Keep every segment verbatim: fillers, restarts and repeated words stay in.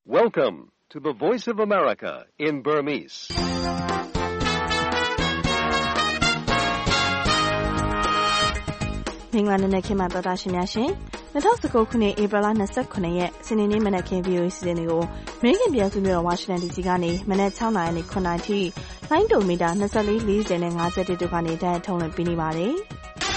Welcome to the Voice of America in Burmese. ။မင်္ဂလာနေ့ခင်ဗျာတော်တာရှင်များရှင်။၂၀၁၉ခုနှစ်ဧပြီလ၂၇ရက်စနေနေ့မနက်ခင်း ဗွီအိုအေ စီစဉ်တွေကိုအမေရိကန်ပြည်ထောင်စုမြို့တော်ဝါရှင်တန်ဒီစီကနေမနက်၆နာရီနဲ့၇နာရီထိလိုင်းဒိုမီတာ၂၄ ၄၀နဲ့၅၁တို့ကနေတိုက်ရိုက်ထုတ်လွှင့်ပေးနေပါတယ်။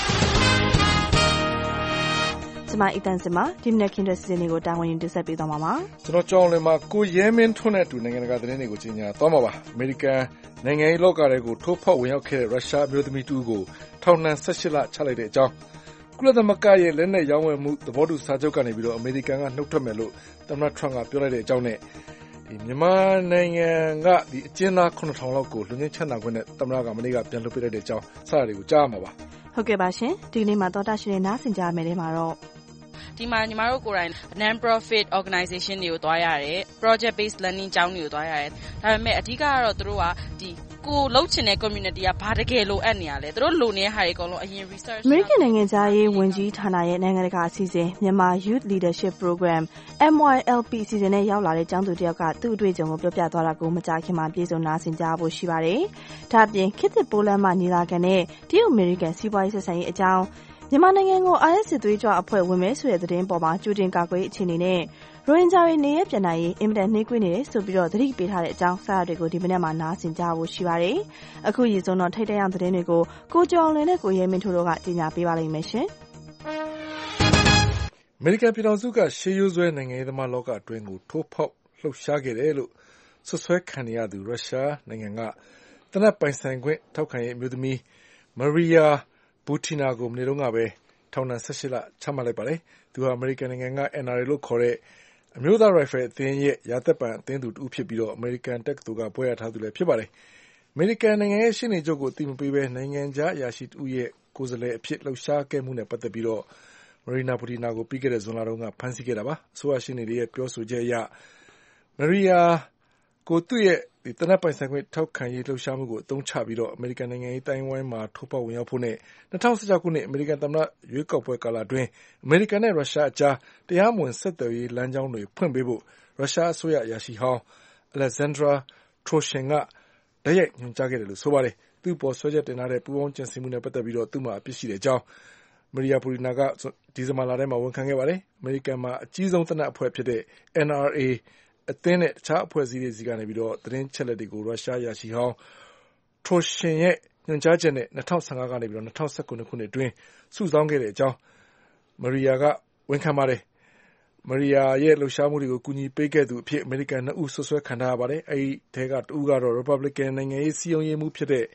ကျွန်မအီတန်စင်မှာဒီမနက်ခင်းတဲ့စီစဉ်တွေကိုတာဝန်ယူတင်ဆက်ပေးသွားမှာပါ။ကျွန်တော်ကြောင်းလင်းမှာကိုရဲမင်းထွန်းနဲ့အတူနိုင်ငံတကာသတင်းတွေကိုကြီးညာသွားမှာပါ။အမေရိကန်နိုင်ငံရေးလောကတွေကိုထိုးဖောက်ဝင်ရောက်ခဲ့တဲ့ရုရှားမျိုးသမီးတူကိုထောင်ဒဏ်၁၈လချလိုက်တဲ့အကြောင်းကုလသမဂ္ဂရဲ့လက်နက်ရောင်းဝယ်မှုသဘောတူစာချုပ်ကနေပြီးတော့အမေရိကန်ကနှုတ်ထွက်မယ်လို့သမ္မတထရန့်ကပြောလိုက်တဲ့အကြောင်းနဲ့ဒီမြန်မာနိုင်ငံကဒီအကျဉ်းသားခုနှစ်ထောင်လောက်ကိုလူငင်းချမ်းသာခွင့်နဲ့သမ္မတကမနေ့ကပြန်လွှတ်ပေးလိုက်တဲ့အကြောင်းစတာတွေကိုကြားမှာပါ။ဟုတ်ကဲ့ပါရှင်။ဒီနေ့မှာတော်တာရှင်တွေနားဆင်ကြရမယ်တဲ့မှာတော့ဒီမှာညီမတို့ကိုယ်တိုင် non-profit organization တွေကိုသွားရတယ် project based learning ကျောင်းတွေကိုသွားရတယ်ဒါပေမဲ့အဓိကကတော့သူတို့ကဒီကိုလှုပ်ချင်တဲ့ community ကဘာတကယ်လိုအပ်နေရလဲသူတို့လိုနေတဲ့ဟာတွေအကုန်လုံးအရင် research အမေရိကန်နိုင်ငံသားရေးဝန်ကြီးဌာနရဲ့နိုင်ငံတကာအစီအစဉ်မြန်မာ Youth Leadership Program M Y L P အစီအစဉ်နဲ့ရောက်လာတဲ့ကျောင်းသူတယောက်ကသူ့အတွေ့အကြုံကိုပြောပြသွားတာကိုမကြာခင်မှာပြေဆုံးနားဆင်ကြဖို့ရှိပါတယ်။ဒါ့အပြင်ခေတ်သစ်ပိုးလမ်းမညီလာခံနဲ့တရုတ်အမေရိကန်စီးပွားရေးဆက်ဆံရေးအကြောင်းမြန်မာနိုင်ငံကို I S စစ်သွေးကြွအဖွဲ့ဝင်မဲ့ဆိုတဲ့သတင်းပေါ်မှာကြိုတင်ကာကွယ်အခြေအနေနဲ့ရိုဟင်ဂျာတွေနေရပြန်နိုင်ရေးအင်မတန်နှေးကွေးနေတယ်ဆိုပြီးတော့သတိပေးထားတဲ့အကြောင်းစာရတွေကိုဒီမနေ့မှနားဆင်ကြဖို့ရှိပါတယ်။အခုရည်စုံတော့ထိတ်တန့်အောင်သတင်းတွေကိုကိုကျော်လွင်နဲ့ကိုရဲမင်းတို့ကကြီးညာပေးပါလိမ့်မယ်ရှင်။အမေရိကန်ပြည်ထောင်စုကရှေးရိုးစွဲနိုင်ငံရေးသမားလောကအတွင်းကိုထိုးဖောက်လှုပ်ရှားခဲ့တယ်လို့ဆွဆွဲခံရသူရုရှားနိုင်ငံကတနက်ပိုင်ဆိုင်ခွင့်ထောက်ခံရေးအမျိုးသမီးမရီယာဘူတီနာကိုမနေ့တုန်းကပဲထောင်ဒဏ်၁၈လချမှတ်လိုက်ပါတယ်။သူဟာအမေရိကန်နိုင်ငံက N R A လို့ခေါ်တဲ့အမျိုးသားရိုင်ဖယ်အသင်းရဲ့ရာသက်ပန်အသင်းသူတူဖြစ်ပြီးတော့အမေရိကန်တက္ကသိုလ်ကဘွဲ့ရထားသူလည်းဖြစ်ပါတယ်။အမေရိကန်နိုင်ငံရဲ့ရှေ့နေချုပ်ကိုအသိမပေးဘဲနိုင်ငံခြားအရာရှိတူရဲ့ကိုယ်စားလှယ်အဖြစ်လှုပ်ရှားခဲ့မှုနဲ့ပတ်သက်ပြီးတော့မရီနာဘူတီနာကိုပြီးခဲ့တဲ့ဇွန်လတုန်းကဖမ်းဆီးခဲ့တာပါ။အစိုးရရှေ့နေတွေရဲ့ပြောဆိုချက်အရမရီယာကိုသူ့ရဲ့ဒီတနက်ပိုင်ဆိုင်ခွင့်ထောက်ခံရေးလှုပ်ရှားမှုကိုအသုံးချပြီးတော့အမေရိကန်နိုင်ငံရေးတိုင်းဝိုင်းမှာထိုးပေါက်ဝင်ရောက်ဖို့နဲ့၂၀၁၆ခုနှစ်အမေရိကန်သမ္မတရွေးကောက်ပွဲကာလအတွင်းအမေရိကန်နဲ့ရုရှားအကြားတရားမဝင်ဆက်သွယ်ရေးလမ်းကြောင်းတွေဖွင့်ပေးဖို့ရုရှားအစိုးရအရာရှိဟောင်း Alexandra Troshin ကတိုက်ရိုက်ညွှန်ကြားခဲ့တယ်လို့ဆိုပါတယ်။သူ့ပေါ်ဆွဲချက်တင်ထားတဲ့ပူးပေါင်းကြံစည်မှုနဲ့ပတ်သက်ပြီးတော့သူ့မှာအပြစ်ရှိတဲ့အကြောင်းမရီယာပူရီနာကဒီဇင်ဘာလထဲမှာဝန်ခံခဲ့ပါတယ်။အမေရိကန်မှာအကြီးဆုံးသေနတ်အဖွဲ့ဖြစ်တဲ့ N R Aအသင်းနဲ့တခြားအဖွဲ့အစည်းတွေစီကနေပြီးတော့သတင်းချက်လက်တွေကိုရုရှားရရှိဟောင်းထရိုရှင်ရဲ့ညွှန်ကြားချက်နဲ့၂၀၁၅ကနေပြီးတော့၂၀၁၇ခုနှစ်အတွင်းစုဆောင်းခဲ့တဲ့အကြောင်းမရီယာကဝန်ခံပါတယ်။မရီယာရဲ့လှုပ်ရှားမှုတွေကိုကူညီပေးခဲ့သူအဖြစ်အမေရိကန်နှစ်ဦးဆွဆွဲခံထားရပါတယ်။အဲဒီထဲကတဦးကတော့ Republican နိုင်ငံရေးစည်းရုံးရေးမှူးဖြစ်တဲ့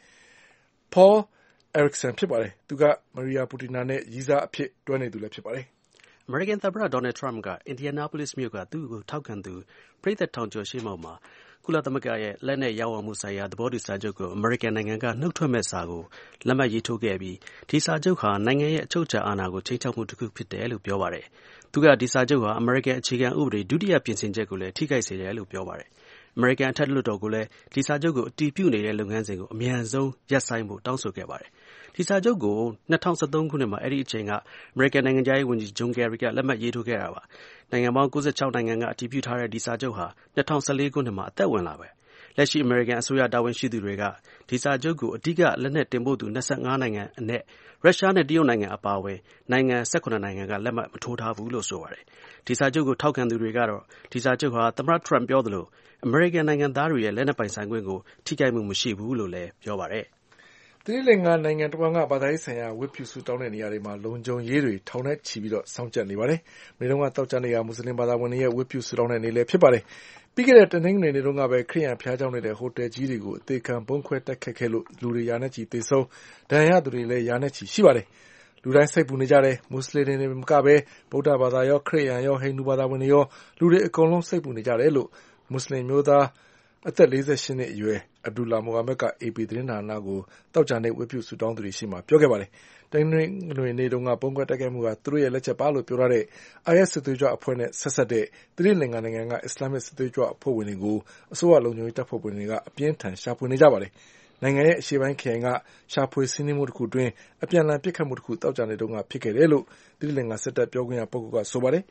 Paul Erickson ဖြစ်ပါတယ်။သူကမရီယာပူတီနာနဲ့ရည်းစားအဖြစ်တွဲနေသူလည်းဖြစ်ပါတယ်။အမေရိကန်သမ္မတဒေါ်နယ်ထရမ့်ကအင်ဒီယာနာပိုလစ်မြို့ကသူ့ကိုထောက်ခံသူပရိသတ်ထောင်ကျော်ရှေ့မှောက်မှာကုလသမဂ္ဂရဲ့လက်နက်ရောင်းဝယ်မှုဆိုင်ရာသဘောတူစာချုပ်ကိုအမေရိကန်နိုင်ငံကနှုတ်ထွက်မဲ့စာကိုလက်မှတ်ရေးထိုးခဲ့ပြီးဒီစာချုပ်ဟာနိုင်ငံရဲ့အချုပ်အခြာအာဏာကိုခြိမ်းခြောက်မှုတစ်ခုဖြစ်တယ်လို့ပြောပါတယ်။သူကဒီစာချုပ်ဟာအမေရိကန်အခြေခံဥပဒေဒုတိယပြင်ဆင်ချက်ကိုလည်းထိခိုက်စေတယ်လို့ပြောပါတယ်။အမေရိကန်အထက်လွှတ်တော်ကလည်းဒီစာချုပ်ကိုအတည်ပြုနေတဲ့လုပ်ငန်းစဉ်ကိုအမြန်ဆုံးရပ်ဆိုင်းဖို့တောင်းဆိုခဲ့ပါတယ်။ဒီစာချုပ်ကို၂၀၁၃ခုနှစ်မှာအဲ့ဒီအချိန်ကအမေရိကန်နိုင်ငံခြားရေးဝန်ကြီးဂျွန်ကယ်ရီကလက်မှတ်ရေးထိုးခဲ့တာပါ။နိုင်ငံပေါင်း၉၆နိုင်ငံကအတည်ပြုထားတဲ့ဒီစာချုပ်ဟာ၂၀၁၄ခုနှစ်မှာအသက်ဝင်လာပဲ။လက်ရှိအမေရိကန်အစိုးရတာဝန်ရှိသူတွေကဒီစာချုပ်ကိုအဓိကလက်နက်တင်ပို့သူ၂၅နိုင်ငံအနက်ရုရှားနဲ့တရုတ်နိုင်ငံအပါအဝင်နိုင်ငံ၁၇နိုင်ငံကလက်မှတ်မထိုးထားဘူးလို့ဆိုပါတယ်။ဒီစာချုပ်ကိုထောက်ခံသူတွေကတော့ဒီစာချုပ်ဟာသမ္မတထရမ့်ပြောသလိုအမေရိကန်နိုင်ငံသားတွေရဲ့လက်နက်ပိုင်ဆိုင်ခွင့်ကိုထိခိုက်မှုမရှိဘူးလို့လည်းပြောပါတယ်။သီရိလင်္ကာနိုင်ငံတစ်ဝန်းကဘာသာရေးဆိုင်ရာဝတ်ပြုဆုတောင်းတဲ့နေရာတွေမှာလုံခြုံရေးတွေထောင်နဲ့ချီပြီးတော့စောင့်ကြပ်နေပါတယ်။မနေ့ကတောက်ကြနေရမွတ်စလင်ဘာသာဝင်တွေရဲ့ဝတ်ပြုဆုတောင်းတဲ့နေ့လည်းဖြစ်ပါတယ်။ပြီးခဲ့တဲ့တနင်္ဂနွေနေ့တုန်းကပဲခရစ်ယာန်ဘုရားကျောင်းနေတဲ့ဟိုတယ်ကြီးတွေကိုအသေးခံဘုံခွဲတိုက်ခတ်ခဲ့လို့လူတွေရာနဲ့ချီသေဆုံးဒဏ်ရာရသူတွေလည်းရာနဲ့ချီရှိပါတယ်။လူတိုင်းစိတ်ပူနေကြတယ်မွတ်စလင်တွေမကပဲဗုဒ္ဓဘာသာရောခရစ်ယာန်ရောဟိန္ဒူဘာသာဝင်တွေရောလူတွေအကုန်လုံးစိတ်ပူနေကြတယ်လို့မွတ်စလင်မျိုးသားအသက်၄၈နှစ်အရွယ်အဗ်ဒူလာမိုဟာမက်က A P သတင်းဌာနကိုတောက်ကြနေဝတ်ပြုဆုတောင်းသူတွေရှိမှပြောခဲ့ပါတယ်။တနင်္ဂနွေနေ့တုန်းကပုံကွက်တိုက်ခိုက်မှုကသူတို့ရဲ့လက်ချက်ပါလို့ပြောထားတဲ့ I S စစ်သွေးကြွအဖွဲ့နဲ့ဆက်ဆက်တဲ့သီရိလင်္ကာနိုင်ငံကအစ္စလာမစ်စစ်သွေးကြွအဖွဲ့ဝင်တွေကိုအစိုးရလုံခြုံရေးတပ်ဖွဲ့ဝင်တွေကအပြင်းထန်ရှာဖွေနေကြပါတယ်။နိုင်ငံရဲ့အရှေ့ပိုင်းခရိုင်ကရှာဖွေစီးနင်းမှုတစ်ခုအတွင်းအပြန်အလှန်ပစ်ခတ်မှုတစ်ခုတောက်ကြနေတုန်းကဖြစ်ခဲ့တယ်လို့သီရိလင်္ကာစစ်တပ်ပြောခွင့်ရပုဂ္ဂိုလ်ကဆိုပါတယ်။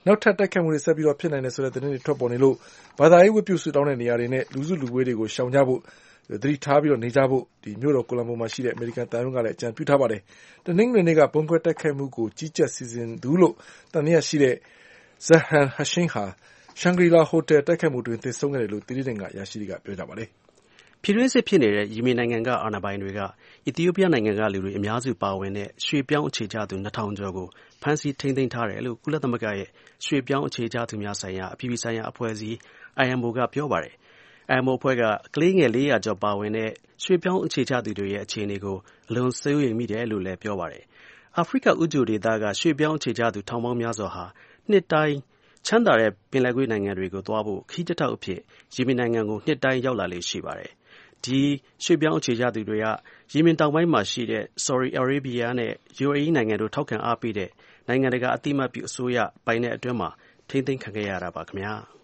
နောက်ထပ်တိုက်ခိုက်မှုတွေဆက်ပြီးတော့ဖြစ်နိုင်တယ်ဆိုတဲ့သတင်းတွေထွက်ပေါ်နေလို့ဘာသာရေးဝတ်ပြုဆုတောင်းတဲ့နေရာတွေနဲ့လူစုလူဝေးတွေကိုရှောင်ကြဖို့သတိထားပြီးတော့နေကြဖို့ဒီမြို့တော်ကိုလံဘိုမှာရှိတဲ့အမေရိကန်တန်ရုံးကလည်းအကြံပြုထားပါတယ်။တနင်္ဂနွေနေ့ကပုံခွဲတိုက်ခိုက်မှုကိုကြီးကြပ်စီစဉ်သူလို့တန်ရရှိတဲ့ Zahan Hashim ဟာရှန်ဂရီလာဟိုတယ်တိုက်ခိုက်မှုတွင်သေဆုံးခဲ့တယ်လို့တိတိကျကျရရှိတွေကပြောကြပါတယ်။ပြည်တွင်းစစ်ဖြစ်နေတဲ့ယီမင်နိုင်ငံကအာဏာပိုင်တွေကအီသီယိုးပီးယားနိုင်ငံကလူတွေအများစုပါဝင်တဲ့ရွှေပြောင်းအခြေချသူနှစ်ထောင်ကျော်ကိုဖမ်းဆီးထိန်းသိမ်းထားတယ်လို့ကုလသမဂ္ဂရဲ့ရွှေပြောင်းအခြေချသူများဆိုင်ရာအပြည်ပြည်ဆိုင်ရာအဖွဲ့အစည်း I M O ကပြောပါတယ်။ I M O အဖွဲ့ကကလေးငယ်လေးရာကျော်ပါဝင်တဲ့ရွှေပြောင်းအခြေချသူတွေရဲ့အခြေအနေကိုအလွန်စိုးရိမ်မိတယ်လို့လည်းပြောပါတယ်။အာဖရိကဥကြိုဒေသကရွှေပြောင်းအခြေချသူထောင်ပေါင်းများစွာဟာနှစ်တိုင်းချမ်းသာတဲ့ပင်လယ်ကွေ့နိုင်ငံတွေကိုသွားဖို့ခီးတစ်ထောက်အဖြစ်ယီမင်နိုင်ငံကိုနှစ်တိုင်းရောက်လာလေ့ရှိပါတယ်။ဒီရွှေပြောင်းအခြေချသူတွေကယီမင်တောင်ပိုင်းမှာရှိတဲ့ Saudi Arabia နဲ့ U A E နိုင်ငံတို့ထောက်ခံအားပေးတဲ့နိုင်ငံတကာအသိအမှတ်ပြုအစိုးရပိုင်တဲ့အတွင်းမှာထိန်းသိမ်းခံခဲ့ရတာပါခင်ဗျာ။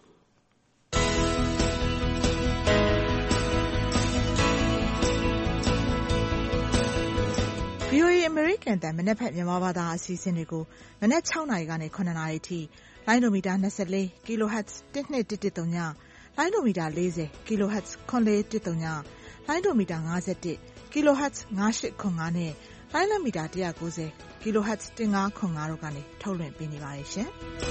V O A အမေရိကန်တန်မနက်ဖက်မြန်မာဘာသာအစီအစဉ်တွေကိုမနက်၆နာရီကနေ၇နာရီထိလိုင်းဒိုမီတာ၂၄ kHz တစ်နှစ်တစ်တစ်သုံးညလိုင်းဒိုမီတာ၄၀ kHz ခွန်လေးတစ်သုံးညလိုင်းဒိုမီတာ၅၁ kHz ၅၈ခွန်၅နဲ့လိုင်းလမီတာ၁၉၀ kHz ၁၅ခွန်၅တို့ကနေထုတ်လွှင့်ပေးနေပါတယ်ရှင်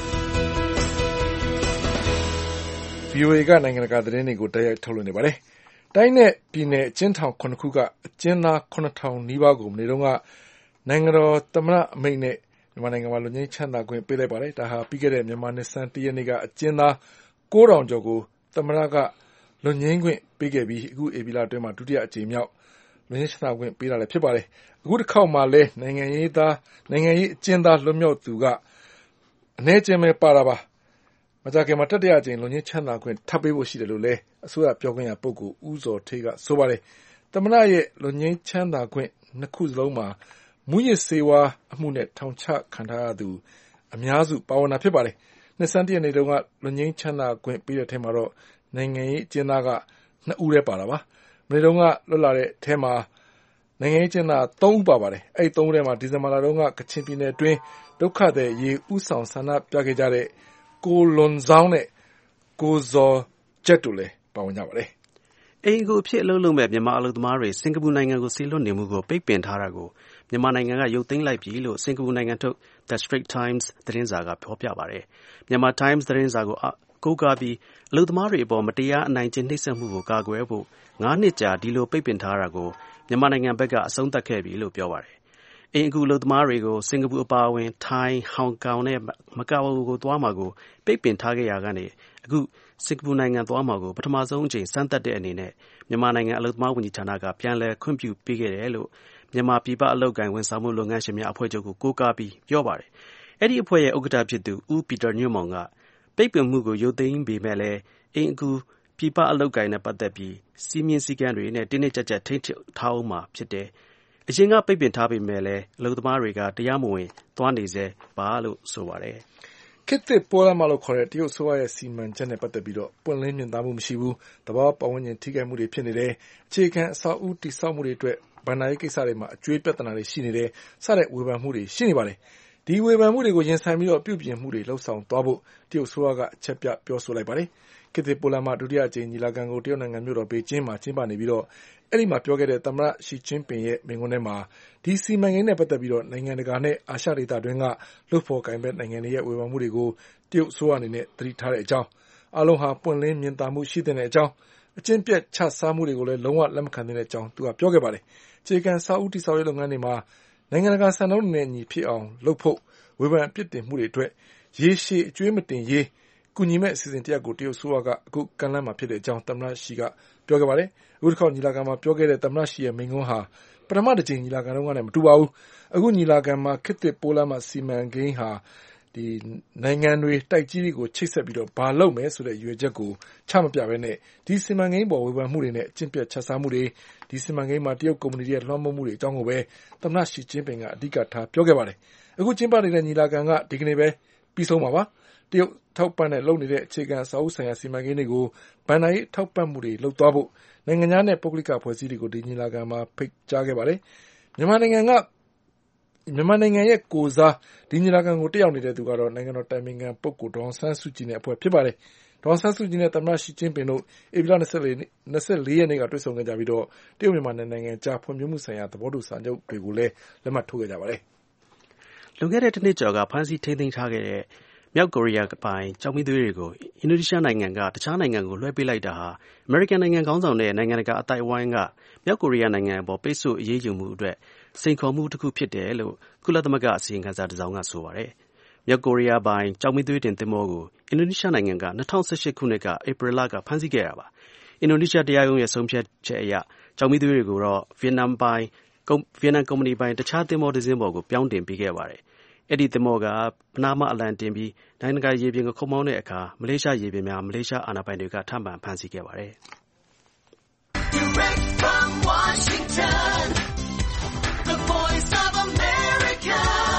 ။ V O A ကနိုင်ငံတကာသတင်းတွေကိုတိုက်ရိုက်ထုတ်လွှင့်နေပါတယ်။တိုင်းနဲ့ပြည်နယ်အကျဉ်းထောင်ခုနှစ်ခုကအကျဉ်းသားခုနှစ်ထောင်နီးပါးကိုမနေ့တုန်းကနိုင်ငံတော်သမ္မတအမိန့်နဲ့မြန်မာနိုင်ငံမှာလွတ်ငြိမ်းချမ်းသာခွင့်ပေးလိုက်ပါတယ်။ဒါဟာပြီးခဲ့တဲ့မြန်မာနှစ်ဆန်းတရက်နေ့ကအကျဉ်းသားကိုးထောင်ကျော်ကိုသမ္မတကလွတ်ငြိမ်းခွင့်ပေးခဲ့ပြီးအခုဧပြီလအတွင်းမှာဒုတိယအကြိမ်မြောက်လွတ်ငြိမ်းချမ်းသာခွင့်ပေးတာလည်းဖြစ်ပါတယ်။အခုတစ်ခေါက်မှာလည်းနိုင်ငံရေးသားနိုင်ငံရေးအကျဉ်းသားလွတ်မြောက်သူကအနည်းအကျဉ်းပဲပါတာပါ။မကြာခင်မှာတတိယအကြိမ်လွတ်ငြိမ်းချမ်းသာခွင့်ထပ်ပေးဖို့ရှိတယ်လို့လည်းအစိုးရပြောခွင့်ရပုဂ္ဂိုလ်ဦးဇော်ဌေးကဆိုပါတယ်။သမ္မတရဲ့လွတ်ငြိမ်းချမ်းသာခွင့်နှစ်ခုစလုံးမှာမူရစ်ဆေးဝါးအမှုနဲ့ထောင်ချခံထားရသူအများစုပါဝင်တာဖြစ်ပါတယ်။နှစ်ဆန်းတရက်နေ့တုန်းကလွတ်ငြိမ်းချမ်းသာခွင့်ပေးတဲ့အထဲမှာတော့နိုင်ငံရေးအကျဉ်းသားကနှစ်ဦးတည်းပါတာပါ။မနေ့တုန်းကလွတ်လာတဲ့အထဲမှာနိုင်ငံရေးအကျဉ်းသားသုံးဦးပါပါတယ်။အဲဒီသုံးဦးထဲမှာဒီဇင်ဘာလတုန်းကကချင်ပြည်နယ်အတွင်းဒုက္ခသည်ရေဥဆောင်ဆန္ဒပြခဲ့ကြတဲ့ကိုလွန်ဆောင်နဲ့ကိုဇော်ကျက်တို့လည်းပါဝင်ကြပါတယ်။အိမ်ကိုအဖြစ်အလုပ်လုပ်မဲ့မြန်မာအလုပ်သမားတွေစင်ကာပူနိုင်ငံကိုဆေးလွတ်နေမှုကိုပိတ်ပင်ထားတာကိုမြန်မာနိုင်ငံကရုပ်သိမ်းလိုက်ပြီလို့စင်ကာပူနိုင်ငံထုတ် The Straits Times သတင်းစာကဖော်ပြပါတယ်။မြန်မာ Times သတင်းစာကိုကိုးကားပြီးအလုပ်သမားတွေအပေါ်မတရားအနိုင်ကျင့်နှိပ်စက်မှုကိုကာကွယ်ဖို့ငါးနှစ်ကြာဒီလိုပိတ်ပင်ထားတာကိုမြန်မာနိုင်ငံဘက်ကအဆုံးသတ်ခဲ့ပြီလို့ပြောပါတယ်။အိမ်အကူအလုပ်သမားတွေကိုစင်ကာပူအပါအဝင်ထိုင်းဟောင်ကောင်နဲ့မကာအိုကိုသွားမှာကိုပိတ်ပင်ထားခဲ့ရကနေအခုစင်ကာပူနိုင်ငံသွားမှာကိုပထမဆုံးအကြိမ်စမ်းသပ်တဲ့အနေနဲ့မြန်မာနိုင်ငံအလုပ်သမားဝန်ကြီးဌာနကပြန်လည်ခွင့်ပြုပေးခဲ့တယ်လို့မြန်မာပြည်ပအလုပ်ကိုင်ဝန်ဆောင်မှုလုပ်ငန်းရှင်များအဖွဲ့ချုပ်ကိုကိုးကားပြီးပြောပါတယ်။အဲ့ဒီအဖွဲ့ရဲ့ဥက္ကဋ္ဌဖြစ်သူဦးပီတာညွန့်မောင်ကပိတ်ပင်မှုကိုရုပ်သိမ်းပေမဲ့လည်းအိမ်အကူပြည်ပအလုပ်ကိုင်နဲ့ပတ်သက်ပြီးစီမင်းစည်းကမ်းတွေနဲ့တင်းတင်းကြပ်ကြပ်ထိန်းချုပ်ထားအောင်မှာဖြစ်တယ်။အရင်ကပိတ်ပင်ထားပေမဲ့လည်းအလုပ်သမားတွေကတရားမဝင်သွားနေစေပါလို့ဆိုပါတယ်။ခေတ်သစ်ပေါ်လာမှလို့ခေါ်တဲ့တရုတ်အစိုးရရဲ့စီမံချက်နဲ့ပတ်သက်ပြီးတော့ပွင့်လင်းမြင်သာမှုမရှိဘူး။တဘာပတ်ဝန်းကျင်ထိခိုက်မှုတွေဖြစ်နေတယ်။အခြေခံအဆောက်အဦတည်ဆောက်မှုတွေအတွက်ဘဏ္ဍာရေးကိစ္စတွေမှာအကျွေးပြဿနာတွေရှိနေတယ်စတဲ့ဝေဖန်မှုတွေရှိနေပါတယ်။ဒီဝေဖန်မှုတွေကိုရင်ဆိုင်ပြီးတော့ပြုပြင်မှုတွေလှုပ်ဆောင်သွားဖို့တရုတ်အစိုးရကအချက်ပြပြောဆိုလိုက်ပါတယ်။ခေတ်သစ်ပေါ်လာမှဒုတိယအကြိမ်ညီလာခံကိုတရုတ်နိုင်ငံမြို့တော်ပေကျင်းမှာကျင်းပနေပြီးတော့အဲ့ဒီမှာပြောခဲ့တဲ့သမ္မတရှီကျင်းပင်ရဲ့မိန့်ခွန်းထဲမှာဒီစီမံကိန်းနဲ့ပတ်သက်ပြီးတော့နိုင်ငံတကာနဲ့အာရှဒေသတွင်းကလှုပ်ဖော်ကိုင်ဘက်နိုင်ငံတွေရဲ့ဝေဖန်မှုတွေကိုတရုတ်အစိုးရအနေနဲ့သတိထားတဲ့အကြောင်းအားလုံးဟာပွင့်လင်းမြင်သာမှုရှိတဲ့အကြောင်းအကျင့်ပြတ်ချစားမှုတွေကိုလည်းလုံးဝလက်မခံတဲ့အကြောင်းသူကပြောခဲ့ပါတယ်။အခြေခံစာအုပ်တည်ဆောက်ရေးလုပ်ငန်းတွေမှာနိုင်ငံတကာစံနှုန်းတွေနဲ့ညီဖြစ်အောင်လုပ်ဖို့ဝေဖန်အပြစ်တင်မှုတွေအတွက်ရေရှည်အကျွေးမတင်ရေးကူညီမဲ့အစီအစဉ်တရက်ကိုတရုတ်အစိုးရကအခုကမ်းလှမ်းမှာဖြစ်တဲ့အကြောင်းသမ္မတရှီကပြောခဲ့ပါတယ်။အခုတစ်ခေါက်ညီလာခံမှာပြောခဲ့တဲ့သမ္မတရှီရဲ့မိန့်ခွန်းဟာပထမတစ်ကြိမ်ညီလာခံတုန်းကလည်းမတူပါဘူး။အခုညီလာခံမှာခေတ်သစ်ပိုးလမ်းမစီမံကိန်းဟာဒီနိုင်ငံတွေတိုက်ကြီးတွေကိုချိတ်ဆက်ပြီးတော့ဘာလုပ်မယ်ဆိုတဲ့ရွေချက်ကိုချမပြဘဲနဲ့ဒီစီမံကိန်းပေါ်ဝေဖန်မှုတွေနဲ့အကျင့်ပြတ်ချစားမှုတွေဒီစီမံကိန်းမှာတရုတ်ကုမ္ပဏီတွေရဲ့လွှမ်းမိုးမှုတွေအကြောင်းကိုပဲသမ္မတရှီကျင်းပင်ကအဓိကထားပြောခဲ့ပါတယ်။အခုကျင်းပနေတဲ့ညီလာခံကဒီကနေ့ပဲပြီးဆုံးပါပါ။တရုတ်ထောက်ပံ့တဲ့လုပ်နေတဲ့အခြေခံစာအုပ်ဆိုင်ရာစီမံကိန်းတွေကိုဘဏ္ဍာရေးထောက်ပံ့မှုတွေလုပ်သွားဖို့နိုင်ငံခြားနဲ့ပုဂ္ဂလိကဖွဲ့စည်းတွေကိုဒီညီလာခံမှာဖိတ်ကြားခဲ့ပါတယ်။မြန်မာနိုင်ငံကမြန်မာနိုင်ငံရဲ့ကိုစားဒီညီလာခံကိုတက်ရောက်နေတဲ့သူကတော့နိုင်ငံတော်တိုင်ပင်ခံပုဂ္ဂိုလ်ဒေါ်အောင်ဆန်းစုကြည်နဲ့အဖွဲ့ဖြစ်ပါတယ်။ဒေါ်အောင်ဆန်းစုကြည်နဲ့သမ္မတရှီကျင်းပင်တို့ဧပြီလ၂၄ရက်နေ့ကတွေ့ဆုံခဲ့ကြပြီးတော့တရုတ်မြန်မာနိုင်ငံကြားဖွံ့ဖြိုးမှုဆိုင်ရာသဘောတူစာချုပ်တွေကိုလည်းလက်မှတ်ထိုးခဲ့ကြပါတယ်။လွန်ခဲ့တဲ့တစ်နှစ်ကျော်ကဖမ်းဆီးထိန်းသိမ်းထားခဲ့တဲ့မြောက်ကိုရီးယားပိုင်ကျောက်မီးသွေးတွေကိုအင်ဒိုနီးရှားနိုင်ငံကတခြားနိုင်ငံကိုလွှဲပေးလိုက်တာဟာအမေရိကန်နိုင်ငံခေါင်းဆောင်တဲ့နိုင်ငံတကာအသိုက်အဝိုင်းကမြောက်ကိုရီးယားနိုင်ငံအပေါ်ပိတ်ဆို့အရေးယူမှုအတွက်စိန်ခေါ်မှုတစ်ခုဖြစ်တယ်လို့ကုလသမဂ္ဂအစီရင်ခံစာတစ်စောင်ကဆိုပါတယ်။မြောက်ကိုရီးယားပိုင်ကျောက်မီးသွေးတင်သင်္ဘောကိုအင်ဒိုနီးရှားနိုင်ငံက၂၀၁၈ခုနှစ်ကဧပြီလကဖမ်းဆီးခဲ့တာပါ။အင်ဒိုနီးရှားတရားရုံးရဲ့ဆုံးဖြတ်ချက်အရကျောက်မီးသွေးတွေကိုတော့ဗီယက်နမ်ပိုင်ဗီယက်နမ်ကုမ္ပဏီပိုင်တခြားသင်္ဘောတစ်စင်းပေါ်ကိုပြောင်းတင်ပေးခဲ့ပါတယ်။အဲ့ဒီသင်္ဘောကပနားမားအလံတင်ပြီးနိုင်ငံတကာရေပြင်ကိုခုတ်မောင်းတဲ့အခါမလေးရှားရေပြင်များမလေးရှားအာဏာပိုင်တွေကထပ်မံဖမ်းဆီးခဲ့ပါတယ်။ Direct from Washington, the voice of America,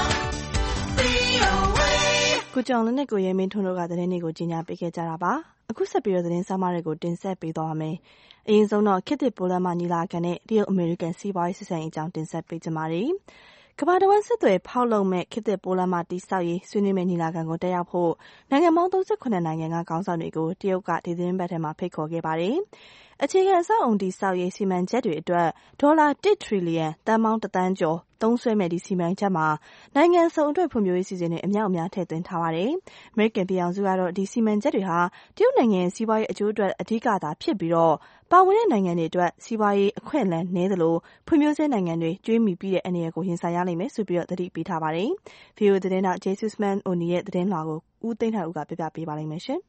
ကိုကြောင်လည်းနဲ့ကိုရဲမင်းထွန်းတို့ကသတင်းတွေကိုကြီးညာပေးခဲ့ကြတာပါ။အခုဆက်ပြီးတော့သတင်းစာမတွေကိုတင်ဆက်ပေးသွားမယ်။အရင်ဆုံးတော့ခေတ်သစ်ပိုလန်မှာညီလာခံနဲ့တရုတ်အမေရိကန်စီးပွားရေးဆက်ဆံရေးအကြောင်းတင်ဆက်ပေးကြပါမယ်။ကမ္ဘာတစ်ဝန်းဆက်သွယ်ဖောက်လုပ်မဲ့ခေတ်သစ်ပိုလန်မှာတိဆောက်ရေးဆွေးနွေးမဲ့ညီလာခံကိုတက်ရောက်ဖို့နိုင်ငံပေါင်း၃၇နိုင်ငံကခေါင်းဆောင်တွေကိုတရုတ်ကဒီသတင်းပတ်ထဲမှာဖိတ်ခေါ်ခဲ့ပါတယ်။အခြေခံအဆောက်အုံတိဆောက်ရေးစီမံချက်တွေအတွက်ဒေါ်လာတစ်ထရီလီယံတန်ပေါင်းတစ်သန်းကျော်သုံးစွဲမဲ့ဒီစီမံချက်မှာနိုင်ငံစုံအတွက်ဖွံ့ဖြိုးရေးစီစဉ်တွေအများအများထည့်သွင်းထားပါတယ်။အမေရိကန်ပြည်ထောင်စုကတော့ဒီစီမံချက်တွေဟာတရုတ်နိုင်ငံရဲ့စီးပွားရေးအကျိုးအတွက်အဓိကသာဖြစ်ပြီးတော့ပါဝင်တဲ့နိုင်ငံတွေအတွက်စီးပွားရေးအခွင့်အလမ်းနည်းသလိုဖွံ့ဖြိုးဆဲနိုင်ငံတွေကျွေးမိပြီးတဲ့အနေအကိုရင်ဆိုင်ရလိမ့်မယ်ဆိုပြီးတော့သတိပေးထားပါတယ်။ ဗွီအိုအေသတင်းတောက် Jesusman Oni ရဲ့သတင်းလွှာကိုဦးသိန်းထိုက်ဦးကပြပြပေးပါလိမ့်မယ်ရှင်။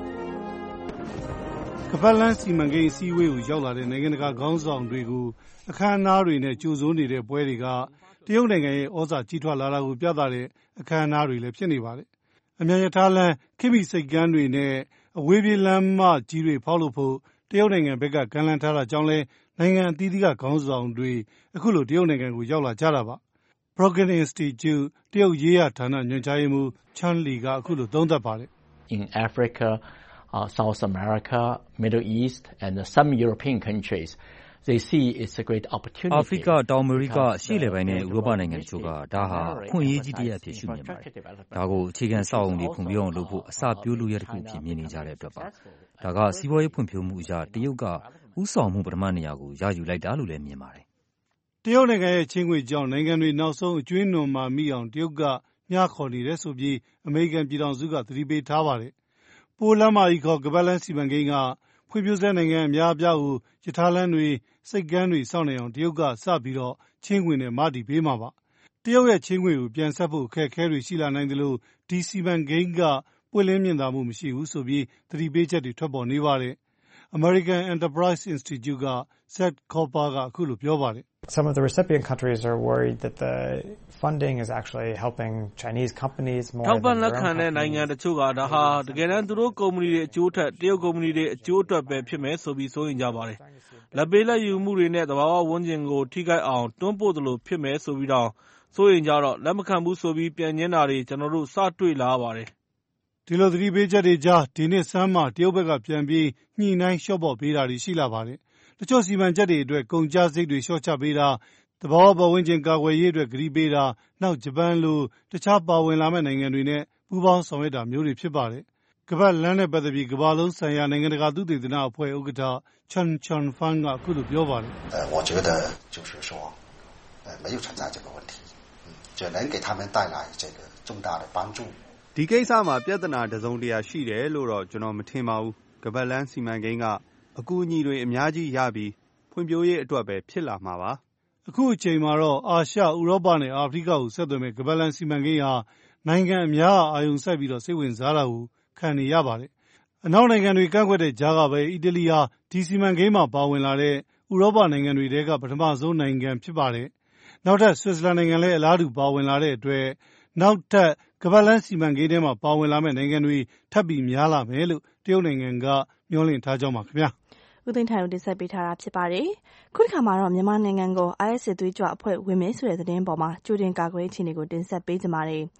ကမ္ဘာလမ်းစီမံကိန်းအစည်းအဝေးကိုရောက်လာတဲ့နိုင်ငံတကာခေါင်းဆောင်တွေကိုအခမ်းအနားတွေနဲ့ကြိုဆိုနေတဲ့ပွဲတွေကတရုတ်နိုင်ငံရဲ့ဩဇာကြီးထွားလာတာကိုပြသတဲ့အခမ်းအနားတွေလည်းဖြစ်နေပါတယ်။အမြန်ရထားလမ်းခေတ်မီစိတ်ကမ်းတွေနဲ့အဝေးပြေးလမ်းမကြီးတွေဖောက်လို့ဖို့တရုတ်နိုင်ငံဘက်ကကမ်းလှမ်းထားတာကြောင့်လဲနိုင်ငံအသီးသီးကခေါင်းဆောင်တွေအခုလိုတရုတ်နိုင်ငံကိုရောက်လာကြတာပါ။ Brookings Institute တရုတ်ရေးရာဌာနညွှန်ကြားရေးမှူး Chen Li ကအခုလိုသုံးသပ်ပါတယ်။ In Africa, uh, South America, Middle East and some European countries, they see it's a great opportunity. အာဖရိကတောင်အမေရိကအရှေ့အလယ်ပိုင်းနဲ့ဥရောပနိုင်ငံတို့ကဒါဟာအခွင့်အရေးကြီးတစ်ရပ်အဖြစ်ရှုမြင်ပါတယ်။ဒါကိုအခြေခံစောင့်အုံတွေဖွံ့ဖြိုးအောင်လုပ်ဖို့အစပျိုးလို့ရတဲ့ခုဖြစ်မြင်နေကြတဲ့အတွက်ပါ။ဒါကစီးပွားရေးဖွံ့ဖြိုးမှုအရာတရုတ်ကဥဆောင်မှုပထမနေရာကိုရယူလိုက်တာလို့လည်းမြင်ပါတယ်။တရုတ်နိုင်ငံရဲ့ချင်းခွေကြောင့်နိုင်ငံတွေနောက်ဆုံးအကျွေးနွံမှာမိအောင်တရုတ်ကမျှခေါ်နေတယ်ဆိုပြီးအမေရိကန်ပြည်ထောင်စုကသတိပေးထားပါတယ်။ပိုလန်မာကြီးခေါ်ကမ္ဘာလမ်းစီမံကိန်းကဖွံ့ဖြိုးဆဲနိုင်ငံအများအပြားကိုရထားလမ်းတွေစိတ်ကမ်းတွေစောင့်နေအောင်တရုတ်ကစပြီးတော့ချင်းခွေနဲ့မတည်ပေးမှာပါ။တရုတ်ရဲ့ချင်းခွေကိုပြန်ဆက်ဖို့အခက်အခဲတွေရှိလာနိုင်တယ်လို့ဒီစီမံကိန်းကပွင့်လင်းမြင်သာမှုမရှိဘူးဆိုပြီးသတိပေးချက်တွေထွက်ပေါ်နေပါတယ်။ American Enterprise Institute က Seth Cooper ကအခုလိုပြောပါတယ်။ Some of the recipient countries are worried that the funding is actually helping Chinese companies more than their own companies. ထောက်ပံ့လက်ခံတဲ့နိုင်ငံတချို့ကဒါဟာတကယ်တမ်းသူတို့ကုမ္ပဏီတွေအကျိုးထက်တရုတ်ကုမ္ပဏီတွေအကျိုးအတွက်ပဲဖြစ်မယ်ဆိုပြီးစိုးရိမ်ကြပါတယ်။လက်ပေးလက်ယူမှုတွေနဲ့သဘာဝဝန်းကျင်ကိုထိခိုက်အောင်တွန်းပို့သလိုဖြစ်မယ်ဆိုပြီးတော့စိုးရိမ်ကြတော့လက်မခံဘူးဆိုပြီးပြန်ညင်းတာတွေကျွန်တော်တို့စတွေ့လာပါတယ်။ဒီလိုသတိပေးချက်တွေကြားဒီနှစ်ဆန်းမှာတရုတ်ဘက်ကပြန်ပြီးညှိနှိုင်းလျှော့ပေါ့ပေးတာတွေရှိလာပါတယ်။တချို့စီမံချက်တွေအတွက်ကုန်ကျစရိတ်တွေလျှော့ချပေးတာသဘာဝပတ်ဝန်းကျင်ကာကွယ်ရေးအတွက်ကတိပေးတာနောက်ဂျပန်လိုတခြားပါဝင်လာမဲ့နိုင်ငံတွေနဲ့ပူးပေါင်းဆောင်ရွက်တာမျိုးတွေဖြစ်ပါတယ်။ကမ္ဘာလမ်းနဲ့ပတ်သက်ပြီးကမ္ဘာလုံးဆိုင်ရာနိုင်ငံတကာသုတေသနအဖွဲ့ဥက္ကဋ္ဌ Chen Changfang ကအခုလိုပြောပါတယ်။我觉得就是说呃没有存在这个问题。就能给他们带来这个重大的帮助。 ဒီကိစ္စမှာပြဿနာတစုံတရာရှိတယ်လို့တော့ကျွန်တော်မထင်ပါဘူး။ကမ္ဘာလမ်းစီမံကိန်းကအကူအညီတွေအများကြီးရပြီးဖွံ့ဖြိုးရေးအတွက်ပဲဖြစ်လာမှာပါ။အခုအချိန်မှာတော့အာရှ၊ဥရောပနဲ့အာဖရိကကိုဆက်သွယ်မဲ့ကမ္ဘာလမ်းစီမံကိန်းဟာနိုင်ငံအများအာရုံစိုက်ပြီးတော့စိတ်ဝင်စားတာကိုခံနေရပါတယ်။အနောက်နိုင်ငံတွေကန့်ကွက်တဲ့ကြားကပဲအီတလီဟာဒီစီမံကိန်းမှာပါဝင်လာတဲ့ဥရောပနိုင်ငံတွေထဲကပထမဆုံးနိုင်ငံဖြစ်ပါတယ်။နောက်ထပ်ဆွစ်ဇာလန်နိုင်ငံလည်းအလားတူပါဝင်လာတဲ့အတွက်နောက်ထပ်ကမ္ဘာလမ်းစီမံကိန်းထဲမှာပါဝင်လာမဲ့နိုင်ငံတွေထပ်ပြီးများလာမယ်လို့တရုတ်နိုင်ငံကမျှော်လင့်ထားကြောင်းပါခင်ဗျာဦးသိန်းထိုင်ဦးတင်ဆက်ပေးထားတာဖြစ်ပါတယ်ခုတစ်ခါမှာတော့မြန်မာနိုင်ငံကို I S စစ်သွေးကြွအဖွဲ့ဝင်မယ်ဆိုတဲ့သတင်းပေါ်မှာကြိုတင်ကာကွယ်ရေးအခြေအနေကိုတင်ဆက်ပေးကြပါမယ်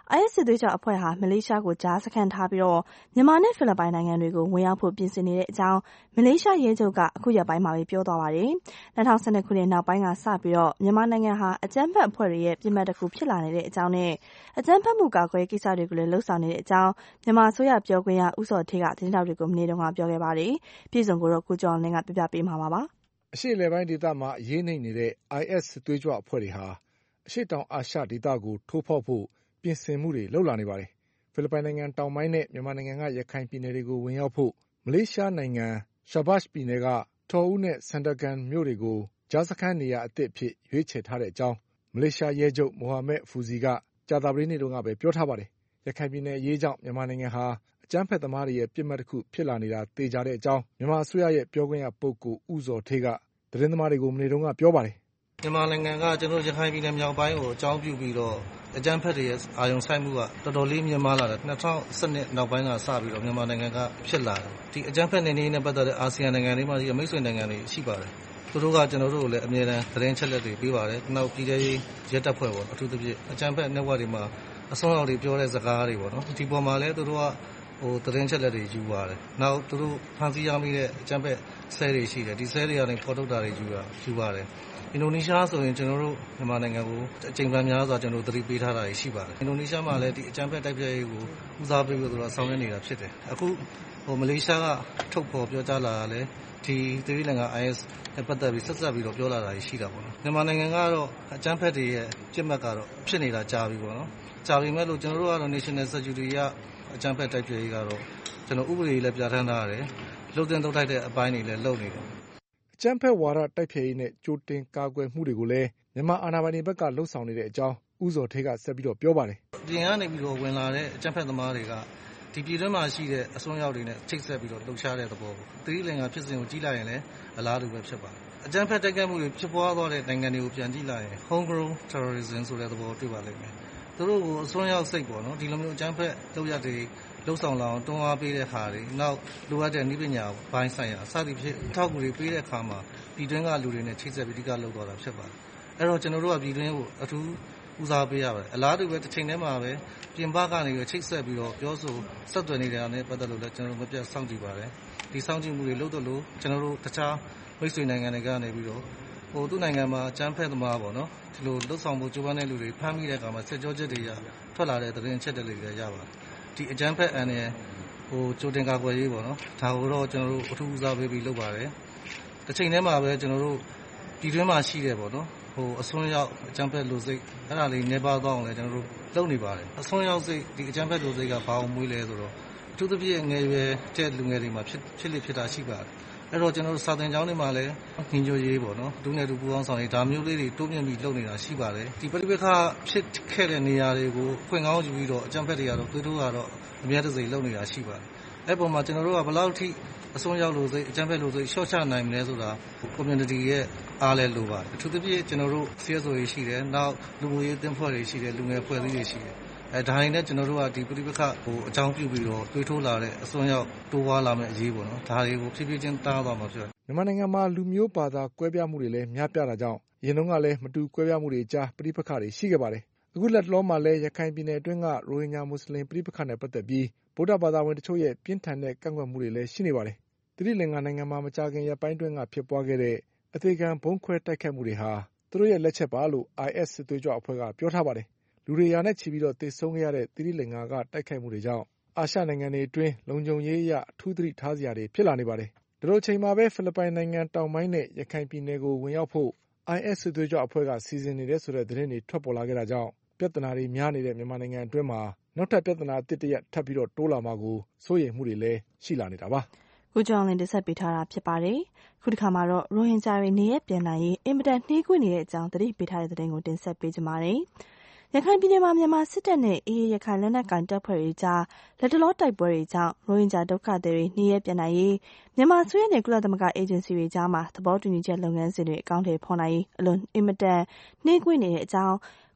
I S စစ်သွေးကြွအဖွဲ့ဟာမလေးရှားကိုကြားစခန်းထားပြီးတော့မြန်မာနဲ့ဖိလစ်ပိုင်နိုင်ငံတွေကိုဝင်ရောက်ဖို့ပြင်ဆင်နေတဲ့အကြောင်းမလေးရှားရဲချုပ်ကအခုရက်ပိုင်းမှာပဲပြောသွားပါတယ်။၂၀၁၂ခုနှစ်နောက်ပိုင်းကစပြီးတော့မြန်မာနိုင်ငံဟာအကြမ်းဖက်အဖွဲ့တွေရဲ့ပြစ်မှတ်တစ်ခုဖြစ်လာနေတဲ့အကြောင်းနဲ့အကြမ်းဖက်မှုကာကွယ်ကိစ္စတွေကိုလည်းလှုပ်ဆောင်နေတဲ့အကြောင်းမြန်မာအစိုးရပြောခွင့်ရဦးစောထေးကသတင်းထောက်တွေကိုမနေ့တုန်းကပြောခဲ့ပါတယ်။ပြည်စုံကိုတော့ကိုကျော်လင်းကပြပြပေးမှာပါ။အရှေ့အလယ်ပိုင်းဒေသမှာအရေးနိမ့်နေတဲ့ I S စစ်သွေးကြွအဖွဲ့တွေဟာအရှေ့တောင်အာရှဒေသကိုထိုးဖောက်ဖို့ပြင်ဆင်မှုတွေလုပ်လာနေပါတယ်။ဖိလစ်ပိုင်နိုင်ငံတောင်ပိုင်းနဲ့မြန်မာနိုင်ငံကရခိုင်ပြည်နယ်တွေကိုဝင်ရောက်ဖို့မလေးရှားနိုင်ငံရှာဘတ်ပြည်နယ်ကထော်ဦးနဲ့စန်ဒါကန်မြို့တွေကိုကြားစခန်းနေရာအသစ်အဖြစ်ရွေးချယ်ထားတဲ့အကြောင်းမလေးရှားရဲချုပ်မိုဟာမက်ဖူဇီကကြာသပတေးနေ့တုန်းကပဲပြောထားပါတယ်။ရခိုင်ပြည်နယ်အရေးကြောင့်မြန်မာနိုင်ငံဟာအကြမ်းဖက်သမားတွေရဲ့ပြစ်မှတ်တစ်ခုဖြစ်လာနေတာသေချာတဲ့အကြောင်းမြန်မာအစိုးရရဲ့ပြောခွင့်ရပုဂ္ဂိုလ်ဦးဇော်ထေးကသတင်းသမားတွေကိုမနေ့တုန်းကပြောပါတယ်။မြန်မာနိုင်ငံကကျွန်တော်ရခိုင်ပြည်နယ်မြောက်ပိုင်းကိုအကြောင်းပြုပြီးတော့အကြမ်းဖက်တွေရဲ့အာရုံစိုက်မှုကတော်တော်လေးမြင့်မားလာတယ်။၂၀၁၂နောက်ပိုင်းကစပြီးတော့မြန်မာနိုင်ငံကဖြစ်လာတယ်။ဒီအကြမ်းဖက်နေနေနဲ့ပတ်သက်တဲ့အာဆီယံနိုင်ငံတွေမှာဒီမိတ်ဆွေနိုင်ငံတွေရှိပါတယ်။သူတို့ကကျွန်တော်တို့ကိုလည်းအမြဲတမ်းသတင်းချက်လက်တွေပေးပါတယ်။နောက်ပြည်ထရေးရဲတပ်ဖွဲ့ပေါ့အထူးသဖြင့်အကြမ်းဖက် network တွေမှာအစွန်းရောက်တွေပြောတဲ့စကားတွေပေါ့နော်။ဒီပေါ်မှာလည်းသူတို့ကဟိုသတင်းချက်လက်တွေယူပါတယ်။နောက်သူတို့ဖန်ဆီးရမိတဲ့အကြမ်းဖက်ဆဲတွေရှိတယ်။ဒီဆဲတွေကနေဖော်ထုတ်တာတွေယူတာယူပါတယ်။အင်ဒိုနီးရှားဆိုရင်ကျွန်တော်တို့မြန်မာနိုင်ငံကိုအကြိမ်ပန်များစွာကျွန်တော်တို့သတိပေးထားတာရှိပါတယ်။အင်ဒိုနီးရှားမှာလည်းဒီအကြမ်းဖက်တိုက်ဖျက်ရေးကိုဦးစားပေးပြီးတော့ဆောင်ရွက်နေတာဖြစ်တယ်။အခုဟိုမလေးရှားကထုတ်ဖော်ပြောကြားလာတာလည်းဒီသီရိလင်္ကာ I S နဲ့ပတ်သက်ပြီးဆက်ဆက်ပြီးတော့ပြောလာတာရှိတာပေါ့နော်။မြန်မာနိုင်ငံကတော့အကြမ်းဖက်တွေရဲ့ပြစ်မှတ်ကတော့ဖြစ်နေတာကြာပြီပေါ့နော်။ကြာပြီမဲ့လို့ကျွန်တော်တို့ကတော့ National Security ကအကြမ်းဖက်တိုက်ဖျက်ရေးကတော့ကျွန်တော်ဥပဒေလည်းပြဋ္ဌာန်းထားရတယ်။လှုပ်တင်ထုတ်ထိုက်တဲ့အပိုင်းတွေလည်းလုပ်နေတယ်အကြမ်းဖက်ဝါဒတိုက်ဖျက်ရေးနဲ့ကြိုတင်ကာကွယ်မှုတွေကိုလည်းမြန်မာအာဏာပိုင်တွေဘက်ကလှုပ်ဆောင်နေတဲ့အကြောင်းဦးဇော်ထေးကဆက်ပြီးတော့ပြောပါတယ်။ပြင်ကနေပြီးတော့ဝင်လာတဲ့အကြမ်းဖက်သမားတွေကဒီပြည်တွင်းမှာရှိတဲ့အစွန်းရောက်တွေနဲ့ချိတ်ဆက်ပြီးတော့လှုပ်ရှားတဲ့သဘောပေါ့။သီရိလင်္ကာဖြစ်စဉ်ကိုကြည့်လိုက်ရင်လည်းအလားတူပဲဖြစ်ပါတယ်။အကြမ်းဖက်တိုက်ခိုက်မှုတွေဖြစ်ပွားသွားတဲ့နိုင်ငံတွေကိုပြန်ကြည့်လိုက်ရင် homegrown terrorism ဆိုတဲ့သဘောတွေ့ပါလိမ့်မယ်။သူတို့ကိုအစွန်းရောက်စိတ်ပေါ့နော်ဒီလိုမျိုးအကြမ်းဖက်လုပ်ရတဲ့လှုပ်ဆောင်လာအောင်တွန်းအားပေးတဲ့ဟာတွေနောက်လိုအပ်တဲ့နည်းပညာဘိုင်းဆိုင်ရာအစသည်ဖြင့်ထောက်ကူတွေပေးတဲ့အခါမှာပြည်တွင်းကလူတွေနဲ့ချိတ်ဆက်ပြီးဒီကလောက်သွားတာဖြစ်ပါတယ်။အဲ့တော့ကျွန်တော်တို့ကပြည်တွင်းကိုအထူးဦးစားပေးရပါတယ်။အလားတူပဲတစ်ချိန်တည်းမှာပဲပြင်ပကနေပဲချိတ်ဆက်ပြီးတော့ပြောဆိုဆက်သွယ်နေတာနဲ့ပတ်သက်လို့လည်းကျွန်တော်တို့မပြတ်စောင့်ကြည့်ပါတယ်။ဒီစောင့်ကြည့်မှုတွေလုပ်တော့လို့ကျွန်တော်တို့တခြားမိတ်ဆွေနိုင်ငံတွေကနေပြီးတော့ဟိုသူ့နိုင်ငံမှာအကြမ်းဖက်သမားပေါ့နော်ဒီလိုလှုပ်ဆောင်မှုကြိုးပမ်းတဲ့လူတွေဖမ်းမိတဲ့အခါမှာစစ်ကြောချက်တွေရထွက်လာတဲ့သတင်းချက်တွေလည်းရပါတယ်။ဒီအကြမ်းဖက်အန်ရဲ့ဟိုကြိုတင်ကာကွယ်ရေးပေါ့နော်ဒါကိုတော့ကျွန်တော်တို့အထူးဦးစားပေးပြီးလုပ်ပါတယ်။တစ်ချိန်တည်းမှာပဲကျွန်တော်တို့ပြည်တွင်းမှာရှိတဲ့ပေါ့နော်ဟိုအစွန်းရောက်အကြမ်းဖက်လူစိတ်အဲ့ဒါလေးနေပါတော့အောင်လဲကျွန်တော်တို့လုပ်နေပါတယ်။အစွန်းရောက်စိတ်ဒီအကြမ်းဖက်လူစိတ်ကဘာအောင်မွေးလဲဆိုတော့အထူးသဖြင့်ငယ်ရွယ်တဲ့လူငယ်တွေမှာဖြစ်ဖြစ်လိဖြစ်တာရှိပါတယ်။အဲ့တော့ကျွန်တော်တို့စာသင်ကျောင်းတွေမှာလည်းညီညွတ်ရေးပေါ့နော်လူငယ်လူပူပေါင်းဆောင်ရေးဒါမျိုးလေးတွေတိုးမြင့်ပြီးလုပ်နေတာရှိပါတယ်။ဒီပဋိပက္ခဖြစ်ခဲ့တဲ့နေရာတွေကိုဖွင့်ကောင်းယူပြီးတော့အကြမ်းဖက်တွေကတော့သူတို့ကတော့အများတစိလုပ်နေတာရှိပါတယ်။အဲ့ပုံမှာကျွန်တော်တို့ကဘယ်လောက်ထိအစွန်းရောက်လို့စိအကြမ်းဖက်လို့စိရှော့ချနိုင်မလဲဆိုတာ community ရဲ့အားလဲလိုပါတယ်။အထူးသဖြင့်ကျွန်တော်တို့ C S O တွေရှိတယ်နောက်လူမှုရေးအသင်းဖွဲ့တွေရှိတယ်လူငယ်ဖွဲ့စည်းတွေရှိတယ်အဲဒါတွေနဲ့ကျွန်တော်တို့ကဒီပဋိပက္ခဟိုအကြောင်းပြုပြီးတော့တွေးထိုးလာတဲ့အစွန်းရောက်တိုးဝါလာမယ့်အရေးပေါ့နော်ဒါတွေကိုဖြည်းဖြည်းချင်းတားသွားမှာဖြစ်တယ်မြန်မာနိုင်ငံမှာလူမျိုးဘာသာကွဲပြားမှုတွေလည်းများပြားတာကြောင့်အရင်တုန်းကလည်းမတူကွဲပြားမှုတွေကြားပဋိပက္ခတွေရှိခဲ့ပါတယ်အခုလက်တလောမှာလည်းရခိုင်ပြည်နယ်အတွင်းကရိုဟင်ဂျာမွတ်စလင်ပဋိပက္ခနဲ့ပတ်သက်ပြီးဗုဒ္ဓဘာသာဝင်တချို့ရဲ့ပြင်းထန်တဲ့ကန့်ကွက်မှုတွေလည်းရှိနေပါတယ်သီရိလင်္ကာနိုင်ငံမှာမကြာခင်ရက်ပိုင်းတွင်းကဖြစ်ပွားခဲ့တဲ့အသေးခံဘုံခွဲတိုက်ခိုက်မှုတွေဟာသူတို့ရဲ့လက်ချက်ပါလို့ I S စစ်သွေးကြွအဖွဲ့ကပြောထားပါတယ်လူတွေရာနဲ့ချီပြီးတော့သေဆုံးခဲ့ရတဲ့သီရိလင်္ကာကတိုက်ခိုက်မှုတွေကြောင့်အာရှနိုင်ငံတွေအတွင်းလုံခြုံရေးအရအထူးသတိထားစရာတွေဖြစ်လာနေပါတယ်ဒီလိုချိန်မှာပဲဖိလစ်ပိုင်နိုင်ငံတောင်ပိုင်းနဲ့ရခိုင်ပြည်နယ်ကိုဝင်ရောက်ဖို့ I S စစ်သွေးကြွအဖွဲ့ကစီစဉ်နေတဲ့ဆိုတဲ့သတင်းတွေထွက်ပေါ်လာခဲ့တာကြောင့်ပြဿနာတွေများနေတဲ့မြန်မာနိုင်ငံအတွင်းမှာနောက်ထပ်ပြဿနာအသစ်တစ်ရပ်ထပ်ပြီးတော့တိုးလာမှာကိုစိုးရိမ်မှုတွေလည်းရှိလာနေတာပါကိုကျော်လင်းတင်ဆက်ပေးထားတာဖြစ်ပါတယ်ခုဒီခါမှာတော့ရိုဟင်ဂျာတွေနေရပြန်လာရေးအင်မတန်နှေးကွေးနေတဲ့အကြောင်းသတိပေးထားတဲ့သတင်းကိုတင်ဆက်ပေးကြပါမယ်ရခိုင်ပြည်နယ်မှာမြန်မာစစ်တပ်နဲ့အေအေရခိုင်လက်နက်ကိုင်တပ်ဖွဲ့တွေကြားလက်တလောတိုက်ပွဲတွေကြောင့်ရိုဟင်ဂျာဒုက္ခသည်တွေနေရပြန်လာရေးမြန်မာဆွေးနွေးကုလသမဂ္ဂအေဂျင်စီတွေကြားမှာသဘောတူညီချက်လုပ်ငန်းစဉ်တွေအကောင့်တွေဖော်နိုင်ရေးအလွန်အင်မတန်နှေးကွေးနေတဲ့အကြောင်း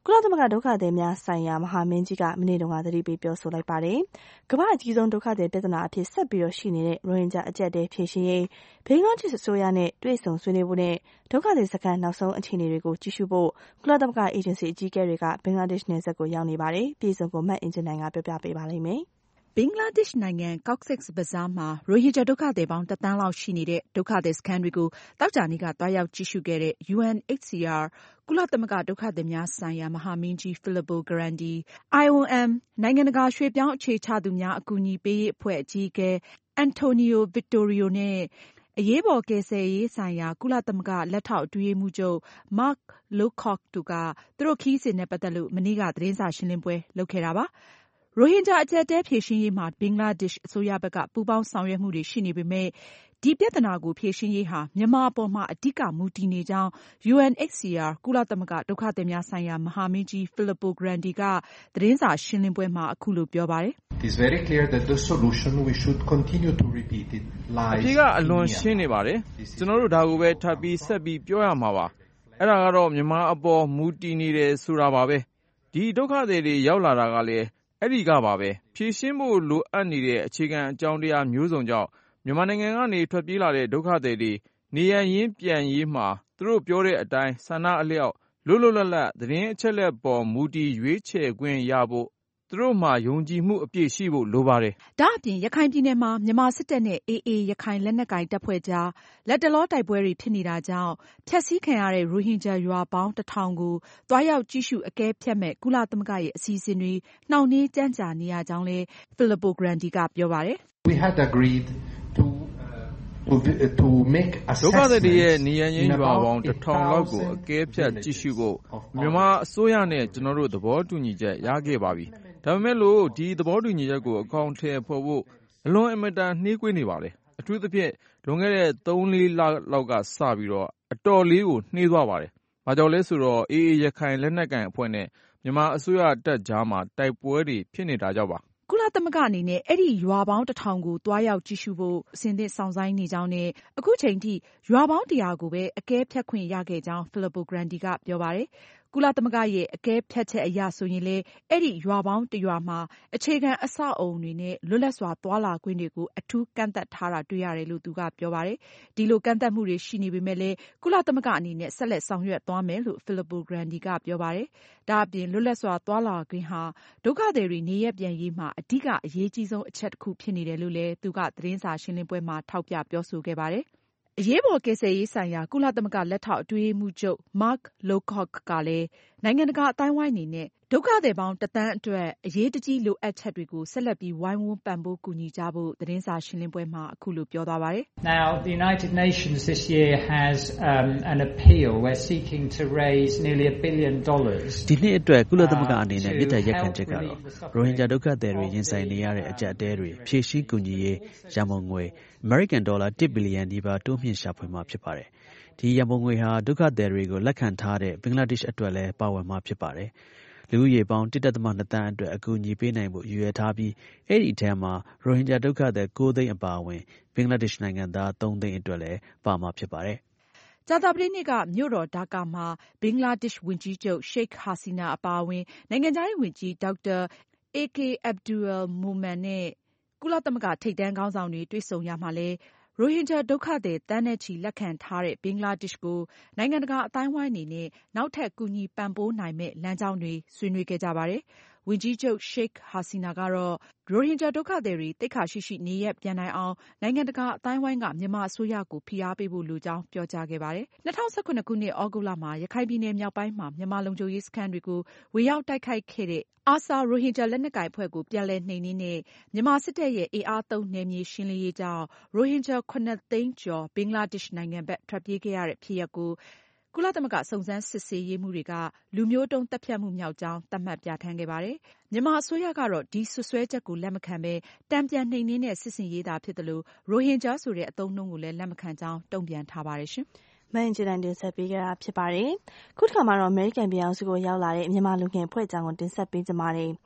ကုလသမဂ္ဂဒုက္ခသည်များဆိုင်ရာမဟာမင်းကြီးကမနေ့တုန်းကသတိပေးပြောဆိုလိုက်ပါတယ်။ကမ္ဘာအကြီးဆုံးဒုက္ခသည်ပြဿနာအဖြစ်ဆက်ပြီးရှိနေတဲ့ရိုဟင်ဂျာအကျပ်အတည်းဖြေရှင်းရေးဘင်္ဂလားဒေ့ရှ်အစိုးရနဲ့တွေ့ဆုံဆွေးနွေးဖို့နဲ့ဒုက္ခသည်စခန်းနောက်ဆုံးအခြေအနေတွေကိုကြည့်ရှုဖို့ကုလသမဂ္ဂအေဂျင်စီအကြီးအကဲတွေကဘင်္ဂလားဒေ့ရှ်နယ်စပ်ကိုရောက်နေပါတယ်။ပြည်စုံကိုမတ်အင်ဂျင်နိုင်ကပြောပြပေးပါလိမ့်မယ်။ဘင်္ဂလားဒေ့ရှ်နိုင်ငံ Cox's Bazar မှာရိုဟင်ဂျာဒုက္ခသည်ပေါင်းတသန်းလောက်ရှိနေတဲ့ဒုက္ခသည်စခန်းတွေကိုသောကြာနေ့ကသွားရောက်ကြည့်ရှုခဲ့တဲ့ ယူအန်အိတ်စီအာ ကုလသမဂ္ဂဒုက္ခသည်များဆိုင်ရာမဟာမင်းကြီး Filippo Grandi, အိုင် အို အမ် နိုင်ငံတကာရွှေ့ပြောင်းအခြေချသူများအကူအညီပေးရေးအဖွဲ့အကြီးအကဲ Antonio Vittorio နဲ့အရေးပေါ်ကယ်ဆယ်ရေးဆိုင်ရာကုလသမဂ္ဂလက်ထောက်အတွင်းရေးမှူးချုပ် Mark Lowcock တို့ကသူတို့ခရီးစဉ်နဲ့ပတ်သက်လို့မနေ့ကသတင်းစာရှင်းလင်းပွဲလုပ်ခဲ့တာပါ။ ရိုဟင်ဂျာအကျပ်အတည်းဖြေရှင်းရေးမှာဘင်္ဂလားဒေ့ရှ်အစိုးရဘက်ကပူးပေါင်းဆောင်ရွက်မှုတွေရှိနေပေမဲ့ဒီပြဿနာကိုဖြေရှင်းရေးဟာမြန်မာအပေါ်မှာအဓိကမူတည်နေကြောင်း ယူအန်အိတ်စီအာ ကုလသမဂ္ဂဒုက္ခသည်များဆိုင်ရာမဟာမင်းကြီး Filippo Grandi ကသတင်းစာရှင်းလင်းပွဲမှာအခုလိုပြောပါတယ်။ It is very clear that the solution we should continue to repeat it lies အဖြေကအလွန်ရှင်းနေပါတယ်။ကျွန်တော်တို့ဒါကိုပဲထပ်ပြီးဆက်ပြီးပြောရမှာပါ။အဲ့ဒါကတော့မြန်မာအပေါ်မူတည်နေတယ်ဆိုတာပါပဲ။ဒီဒုက္ခသည်တွေရောက်လာတာကလည်းအဲ့ဒီကပါပဲဖြည့်ရှင်းဖို့လိုအပ်နေတဲ့အခြေခံအကြောင်းတရားမျိုးစုံကြောင့်မြန်မာနိုင်ငံကနေထွက်ပြေးလာတဲ့ဒုက္ခသည်တွေနေရရင်းပြန်ရေးမှာသူတို့ပြောတဲ့အတိုင်းဆန္ဒအလျောက်လွတ်လွတ်လပ်လပ်သတင်းအချက်လက်ပေါ်မူတည်ရွေးချယ်ခွင့်ရဖို့သူတို့မှာယုံကြည်မှုအပြည့်ရှိဖို့လိုပါတယ်။ဒါအပြင်ရခိုင်ပြည်နယ်မှာမြန်မာစစ်တပ်နဲ့ အေအေ ရခိုင်လက်နက်ကိုင်တပ်ဖွဲ့ကြားလက်တလောတိုက်ပွဲတွေဖြစ်နေတာကြောင့်ဖျက်ဆီးခံရတဲ့ရိုဟင်ဂျာရွာပေါင်းတထောင်ကိုသွားရောက်ကြည့်ရှုအကဲဖြတ်မဲ့ကုလသမဂ္ဂရဲ့အစီအစဉ်တွေနှောင့်နှေးကြန့်ကြာနေရကြောင်းလည်း Filippo Grandi ကပြောပါတယ်။ We had agreed to to make assessment ဒုက္ခသည်တွေရဲ့နေရင်းရွာပေါင်းတစ်ထောင်လောက်ကိုအကဲဖြတ်ကြည့်ရှုဖို့မြန်မာအစိုးရနဲ့ကျွန်တော်တို့သဘောတူညီချက်ရခဲ့ပါပြီ။ဒါပေမဲ့လို့ဒီသဘောတူညီချက်ကိုအကောင့်ထဲပေါ်ဖို့အလွန်အမတန်နှေးကွေးနေပါတယ်။အထူးသဖြင့်လွန်ခဲ့တဲ့သုံးလေးလလောက်ကစပြီးတော့အတော်လေးကိုနှေးသွားပါတယ်။ဘာကြောင့်လဲဆိုတော့အေအေရခိုင်လက်နက်ကိုင်အဖွဲ့နဲ့မြန်မာအစိုးရတပ်ကြားမှာတိုက်ပွဲတွေဖြစ်နေတာကြောင့်ပါ။ကုလသမဂ္ဂအနေနဲ့အဲ့ဒီရွာပေါင်းတစ်ထောင်ကိုသွားရောက်ကြည့်ရှုဖို့အစဉ်သင့်ဆောင်ဆိုင်နေကြောင်းနဲ့အခုချိန်ထိရွာပေါင်းတရာကိုပဲအကဲဖြတ်ခွင့်ရခဲ့ကြောင်း Filippo Grandi ကပြောပါတယ်။ကုလသမဂ္ဂရဲ့အကဲဖြတ်ချက်အရဆိုရင်လည်းအဲ့ဒီရွာပေါင်းတရွာမှာအခြေခံအဆောက်အုံတွေနဲ့လွတ်လပ်စွာသွားလာခွင့်တွေကိုအထူးကန့်သတ်ထားတာတွေ့ရတယ်လို့သူကပြောပါတယ်။ဒီလိုကန့်သတ်မှုတွေရှိနေပေမဲ့လည်းကုလသမဂ္ဂအနေနဲ့ဆက်လက်ဆောင်ရွက်သွားမယ်လို့ Filippo Grandi ကပြောပါတယ်။ဒါအပြင်လွတ်လပ်စွာသွားလာခွင့်ဟာဒုက္ခသည်တွေနေရပ်ပြန်ရေးမှာအဓိကအရေးကြီးဆုံးအချက်တစ်ခုဖြစ်နေတယ်လို့လည်းသူကသတင်းစာရှင်းလင်းပွဲမှာထောက်ပြပြောဆိုခဲ့ပါတယ်။အရေးပေါ်ကယ်ဆယ်ရေးဆိုင်ရာကုလသမဂ္ဂလက်ထောက်အတွင်းရေးမှူးချုပ် Mark Lowcock ကလည်းနိုင်ငံတကာအသိုင်းအဝိုင်းအနေနဲ့ဒုက္ခသည်ပေါင်းတသန်းအတွက်အရေးတကြီးလိုအပ်ချက်တွေကိုဆက်လက်ပြီးဝိုင်းဝန်းပံ့ပိုးကူညီကြဖို့သတင်းစာရှင်းလင်းပွဲမှာအခုလိုပြောသွားပါတယ်။ Now the United Nations this year has um, an appeal. We're seeking to raise nearly a billion dollars. ဒီနှစ်အတွက်ကုလသမဂ္ဂအနေနဲ့မြစ်တာရက်ခံချက်ကတော့ရိုဟင်ဂျာဒုက္ခသည်တွေရင်ဆိုင်နေရတဲ့အကျပ်အတည်းတွေဖြည့်ရှင်းကူညီရေးရန်ပုံငွေ American Dollar တစ်ဘီလီယံနီးပါးတိုးမြှင့်ရှာဖွေမှာဖြစ်ပါတယ်။ဒီရန်ပုံငွေဟာဒုက္ခသည်တွေကိုလက်ခံထားတဲ့ဘင်္ဂလားဒေ့ရှ်အတွက်လည်းပါဝင်မှာဖြစ်ပါတယ်။လူဦးရေပေါင်း တစ်ဒသမနှစ်သန်းအတွက်အကူအညီပေးနိုင်ဖို့ရည်ရွယ်ထားပြီးအဲ့ဒီအထဲမှာရိုဟင်ဂျာဒုက္ခသည်ကိုးသိန်းအပါအဝင်ဘင်္ဂလားဒေ့ရှ်နိုင်ငံသားသုံးသိန်းအတွက်လည်းပါမှာဖြစ်ပါတယ်။ကြာသပတေးနေ့ကမြို့တော်ဒါကာမှာဘင်္ဂလားဒေ့ရှ်ဝန်ကြီးချုပ်ရှိတ်ဟာစီနာအပါအဝင်နိုင်ငံခြားရေးဝန်ကြီးဒေါက်တာအေကေအဗ်ဒူအယ်မိုမန်နဲ့ကုလသမဂ္ဂထိပ်တန်းခေါင်းဆောင်တွေတွေ့ဆုံရမှာလည်းရိုဟင်ဂျာဒုက္ခသည်သန်းနဲ့ချီလက်ခံထားတဲ့ဘင်္ဂလားဒေ့ရှ်ကိုနိုင်ငံတကာအသိုင်းအဝိုင်းအနေနဲ့နောက်ထပ်ကူညီပံ့ပိုးနိုင်မယ့်လမ်းကြောင်းတွေဆွေးနွေးခဲ့ကြပါတယ်။ဝန်ကြီးချုပ်ရှိတ်ဟာစီနာကတော့ရိုဟင်ဂျာဒုက္ခသည်တွေသိက္ခာရှိရှိနေရပ်ပြန်နိုင်အောင်နိုင်ငံတကာအသိုင်းအဝိုင်းကမြန်မာအစိုးရကိုဖိအားပေးဖို့လိုကြောင်းပြောကြားခဲ့ပါတယ်။၂၀၁၇ခုနှစ်သြဂုတ်လမှာရခိုင်ပြည်နယ်မြောက်ပိုင်းမှာမြန်မာလုံခြုံရေးစခန်းတွေကိုဝင်ရောက်တိုက်ခိုက်ခဲ့တဲ့အာဆာရိုဟင်ဂျာလက်နက်ကိုင်အဖွဲ့ကိုပြန်လည်နှိမ်နင်းတဲ့မြန်မာစစ်တပ်ရဲ့အင်အားသုံးနယ်မြေရှင်းလင်းရေးကြောင့်ရိုဟင်ဂျာခုနှစ်သိန်းကျော်ဘင်္ဂလားဒေ့ရှ်နိုင်ငံဘက်ထွက်ပြေးခဲ့ရတဲ့ဖြစ်ရပ်ကိုကုလသမဂ္ဂစုံစမ်းစစ်ဆေးရေးမှူးတွေကလူမျိုးတုန်းသတ်ဖြတ်မှုမြောက်ကြောင်းသတ်မှတ်ပြဋ္ဌာန်းခဲ့ပါတယ်။မြန်မာအစိုးရကတော့ဒီစွပ်စွဲချက်ကိုလက်မခံဘဲတန်ပြန်နှိမ်နင်းတဲ့စစ်ဆင်ရေးသာဖြစ်သလိုရိုဟင်ဂျာဆိုတဲ့အသုံးအနှုန်းကိုလည်းလက်မခံကြောင်းတုံ့ပြန်ထားပါတယ်ရှင်။မအင်ဂျီတိုင်းတင်ဆက်ပေးကြတာဖြစ်ပါတယ်။ခုတစ်ခါမှာတော့အမေရိကန်ပြည်ထောင်စုကိုရောက်လာတဲ့မြန်မာလူငယ်အဖွဲ့အကြောင်းကိုတင်ဆက်ပေးကြပါမယ်။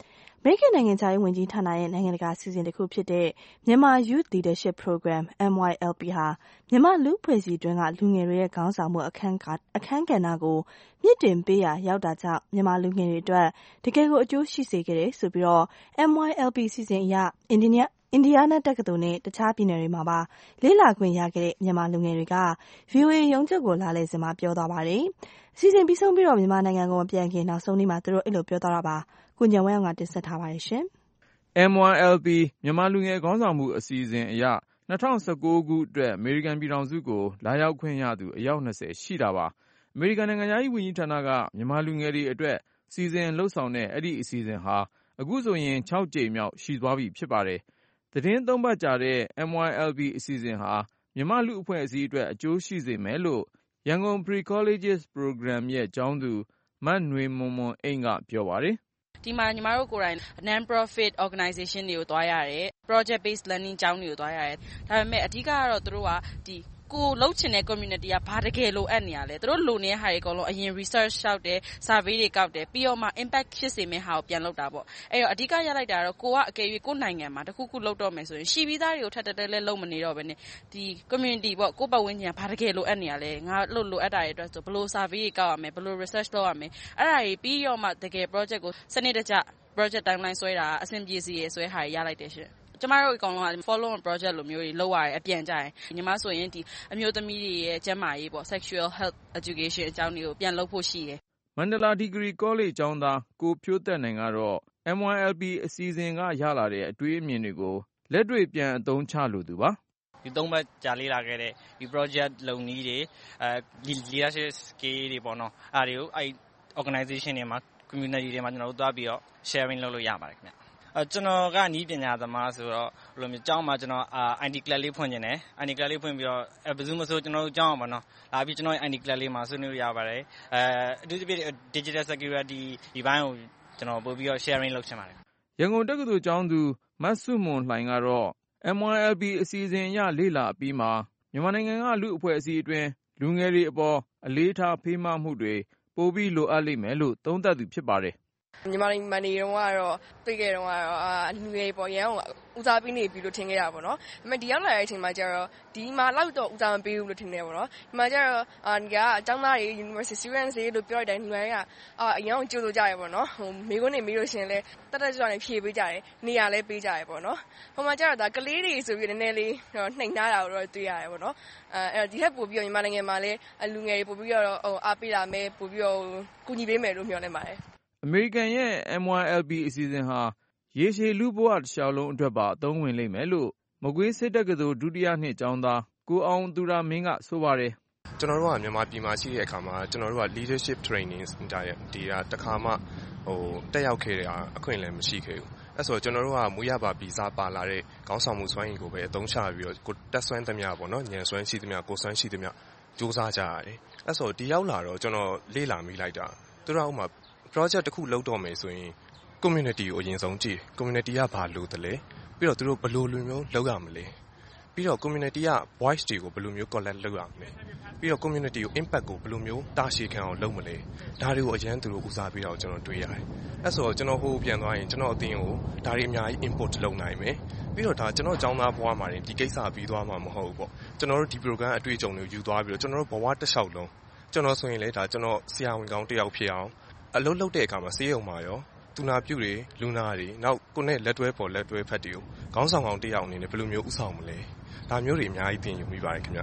မေရိကန်နိုင်ငံခြားရေးဝန်ကြီးဌာနရဲ့နိုင်ငံတကာအစီအစဉ်တစ်ခုဖြစ်တဲ့ Myanmar Youth Leadership Program M Y L P ဟာမြန်မာလူ့အဖွဲ့အစည်းတွင်းကလူငယ်တွေရဲ့ခေါင်းဆောင်မှုအခန်းအခန်းကဏ္ဍကိုမြင့်တင်ပေးရာရောက်တာကြောင့်မြန်မာလူငယ်တွေအတွက်တကယ်ကိုအကျိုးရှိစေခဲ့တယ်ဆိုပြီးတော့ M Y L P အစီအစဉ်အရအင်ဒီနီယာအင်ဒီယားနားတက္ကသိုလ်နဲ့တခြားပြည်နယ်တွေမှာပါလေ့လာခွင့်ရခဲ့တဲ့မြန်မာလူငယ်တွေက ဗီအိုအေ ရုံးချုပ်ကိုလာလည်စဉ်မှာပြောသွားပါတယ်။အစီအစဉ်ပြီးဆုံးပြီးတော့မြန်မာနိုင်ငံကိုမပြန်ခင်နောက်ဆုံးနေ့မှာသူတို့အဲ့လိုပြောသွားတာပါ။ကိုညံဝဲအောင်ကတင်ဆက်ထားပါတယ်ရှင်။ M Y L P မြန်မာလူငယ်ခေါင်းဆောင်မှုအစီအစဉ်အရ၂၀၁၉ခုအတွက်အမေရိကန်ပြည်ထောင်စုကိုလာရောက်ခွင့်ရသူအယောက်၂၀ရှိတာပါ။အမေရိကန်နိုင်ငံသားရေးဝန်ကြီးဌာနကမြန်မာလူငယ်တွေအတွက်စီစဉ်လှုပ်ဆောင်တဲ့အဲ့ဒီအစီအစဉ်ဟာအခုဆိုရင်၆ကြိမ်မြောက်ရှိသွားပြီဖြစ်ပါတယ်။သတင်းသုံးပတ်ကြာတဲ့ M Y L P အစီအစဉ်ဟာမြန်မာလူအဖွဲ့အစည်းအတွက်အကျိုးရှိစေမယ်လို့ရန်ကုန် Pre-Colleges Program ရဲ့ကျောင်းသူမတ်နွေမွန်မွန်အိမ်ကပြောပါတယ်။ဒီမှာညီမတို့ကိုယ်တိုင် non-profit organization တွေကိုသွားရတယ် project based learning ကျောင်းတွေကိုသွားရတယ်ဒါပေမဲ့အဓိကကတော့သူတို့ကဒီကိုလှုပ်ချင်တဲ့ community ကဘာတကယ်လိုအပ်နေရလဲသူတို့လိုနေတဲ့ဟာတွေအကုန်လုံးအရင် research ရှောက်တယ် survey တွေကောက်တယ်ပြီးတော့မှ impact ဖြစ်စေမယ့်ဟာကိုပြန်လုပ်တာပေါ့အဲ့တော့အဓိကရလိုက်တာကတော့ကိုကအကယ်၍ကိုနိုင်ငံမှာတခုခုလုပ်တော့မယ်ဆိုရင်ရှိပြီးသားတွေကိုထပ်တက်တက်လဲလုပ်မနေတော့ဘဲနဲ့ဒီ community ပေါ့ကိုပတ်ဝန်းကျင်ကဘာတကယ်လိုအပ်နေရလဲငါလို့လိုအပ်တာတွေအတွက်ဆိုဘယ်လို survey တွေကောက်ရမယ်ဘယ်လို research လုပ်ရမယ်အဲ့ဒါတွေပြီးတော့မှတကယ် project ကိုစနစ်တကျ project timeline ဆွဲတာအဆင်ပြေစီရယ်ဆွဲဟာရလိုက်တယ်ရှင်ကျမတို့အကောင်လုံးက follow on project လိုမျိုးတွေလုပ်ရတယ်အပြန်ကြရင်ညီမဆိုရင်ဒီအမျိုးသမီးတွေရဲ့ကျန်းမာရေးပေါ့ sexual health education အကြောင်းတွေကိုပြန်လုပ်ဖို့ရှိတယ်မန္တလာ Degree College ကျောင်းသားကိုဖြိုးသက်နိုင်ကတော့ M Y L P အစီအစဉ်ကရလာတဲ့အတွေ့အမြင်တွေကိုလက်တွေ့ပြန်အသုံးချလို့သူပါဒီသုံးပတ်ကြာလေးလာခဲ့တဲ့ဒီ project လုံနည်းတွေအဲ leadership skill တွေပေါ့နော်အားတွေကိုအဲ organization တွေမှာ community တွေမှာကျွန်တော်တို့သွားပြီးတော့ sharing လုပ်လို့ရပါတယ်ခင်ဗျအဲကျွန်တော်ကနီးပညာသမားဆိုတော့ဘယ်လိုမျိုးကျောင်းမှာကျွန်တော် I D club လေးဖွင့်နေတယ် I D club လေးဖွင့်ပြီးတော့ဘယ်သူမှမဆိုကျွန်တော်တို့ကျောင်းအောင်ပါနော်လာပြီးကျွန်တော် I D club လေးမှာဆွေးနွေးရပါတယ်အဲအထူးသဖြင့် digital security ဒီဘိုင်းကိုကျွန်တော်ပို့ပြီးတော့ sharing လုပ်ချင်ပါတယ်ရန်ကုန်တက္ကသိုလ်ကျောင်းသူမတ်စုမွန်လှိုင်ကတော့ M Y L P အစီအစဉ်အရလေ့လာပြီးမှမြန်မာနိုင်ငံကလူအဖွဲ့အစည်းအတွင်းလူငယ်တွေအပေါ်အလေးထားဖေးမမှုတွေပိုပြီးလိုအပ်လိမ့်မယ်လို့သုံးသပ်သူဖြစ်ပါတယ်မြန်မာနိုင်ငံမှာနေတော့ကတော့တွေ့ခဲ့တော့ကတော့လူငယ်ပေါ်ရန်ကိုဦးစားပေးနေပြီလို့ထင်ခဲ့ရပါတော့။ဒါပေမဲ့ဒီရောက်လာတဲ့အချိန်မှာကျတော့ဒီမှာလောက်တော့ဦးစားမပေးဘူးလို့ထင်နေပါတော့။ဒီမှာကျတော့အာဒီကအကျောင်းသားတွေ University Students တွေလို့ပြောရတဲ့ညီမတွေကအာအရင်ကကြိုးလို့ကြရပါတော့။ဟိုမိကုန်းနေမိလို့ရှင်လဲတက်တက်ကြွကြွနေဖြေပေးကြတယ်။နေရာလဲပေးကြရပါတော့။ဟိုမှာကျတော့ဒါကလေးတွေဆိုပြီးနည်းနည်းလေးနှိမ်နှားတာကိုတော့တွေ့ရတယ်ပေါ့နော်။အဲအဲ့ဒီထက်ပိုပြီးတော့မြန်မာနိုင်ငံမှာလဲလူငယ်တွေပိုပြီးတော့ဟိုအားပေးလာမယ်ပိုပြီးတော့ကူညီပေးမယ်လို့မျှော်လင့်ပါတယ်အမေရိကန်ရဲ့ M Y L P အစီအစဉ်ဟာရေရှည်လူဘဝတစ်လျှောက်လုံးအတွက်ပါအသုံးဝင်လိမ့်မယ်လို့မကွေးစစ်တက္ကသိုလ်ဒုတိယနှစ်ကျောင်းသားကိုအောင်သူရမင်းကဆိုပါတယ်ကျွန်တော်တို့ကမြန်မာပြည်မှာရှိတဲ့အခါမှာကျွန်တော်တို့က leadership training တာရဲ့ဒီကတခါမှဟိုတက်ရောက်ခဲ့တာအခွင့်အလမ်းမရှိခဲ့ဘူးအဲ့ဆိုကျွန်တော်တို့ကမူရပါဗီဇပါလာတဲ့ခေါင်းဆောင်မှုစွမ်းရည်ကိုပဲအသုံးချပြီးတော့ကိုတက်ဆွမ်းသမျှပေါ့နော်ဉာဏ်စွမ်းရှိသမျှကိုစွမ်းရှိသမျှစူးစမ်းကြရတယ်အဲ့ဆိုဒီရောက်လာတော့ကျွန်တော်လေ့လာမိလိုက်တာသူတို့ကမှproject တစ်ခုလုပ်တော့မယ်ဆိုရင် community ကိုအရင်ဆုံးကြည့် community ကဘာလို့တလဲပြီးတော့သူတို့ဘယ်လိုလူမျိုးလုပ်ရမလဲပြီးတော့ community က voice တွေကိုဘယ်လိုမျိုး collect လုပ်ရမလဲပြီးတော့ community ကို impact ကိုဘယ်လိုမျိုးတာရှည်ခံအောင်လုပ်မလဲဒါတွေကိုအရင်သူတို့ဦးစားပေးတော့ကျွန်တော်တွေးရတယ်အဲ့ဆိုတော့ကျွန်တော်ဟိုပြန်သွားရင်ကျွန်တော်အတင်းကိုဒါတွေအများကြီး input လုပ်နိုင်မယ်ပြီးတော့ဒါကျွန်တော်ကျောင်းသားဘဝမှာဒီကိစ္စပြီးသွားမှာမဟုတ်ဘူးပေါ့ကျွန်တော်တို့ဒီ program အတွေ့အကြုံတွေယူသွားပြီးတော့ကျွန်တော်တို့ဘဝတစ်လျှောက်လုံးကျွန်တော်ဆိုရင်လေဒါကျွန်တော်ဆရာဝန်ကောင်းတစ်ယောက်ဖြစ်အောင်အလုပ်လုပ်တဲ့အခါမှာဆေးရုံမှာရောသူနာပြုတွေလူနာတွေနောက်ကိုနဲ့လက်တွဲပေါ်လက်တွဲဖက်တွေကိုခေါင်းဆောင်အောင်တယောက်အနေနဲ့ဘယ်လိုမျိုးဥဆောင်မလဲဒါမျိုးတွေအများကြီးသင်ယူမိပါတယ်ခင်ဗျ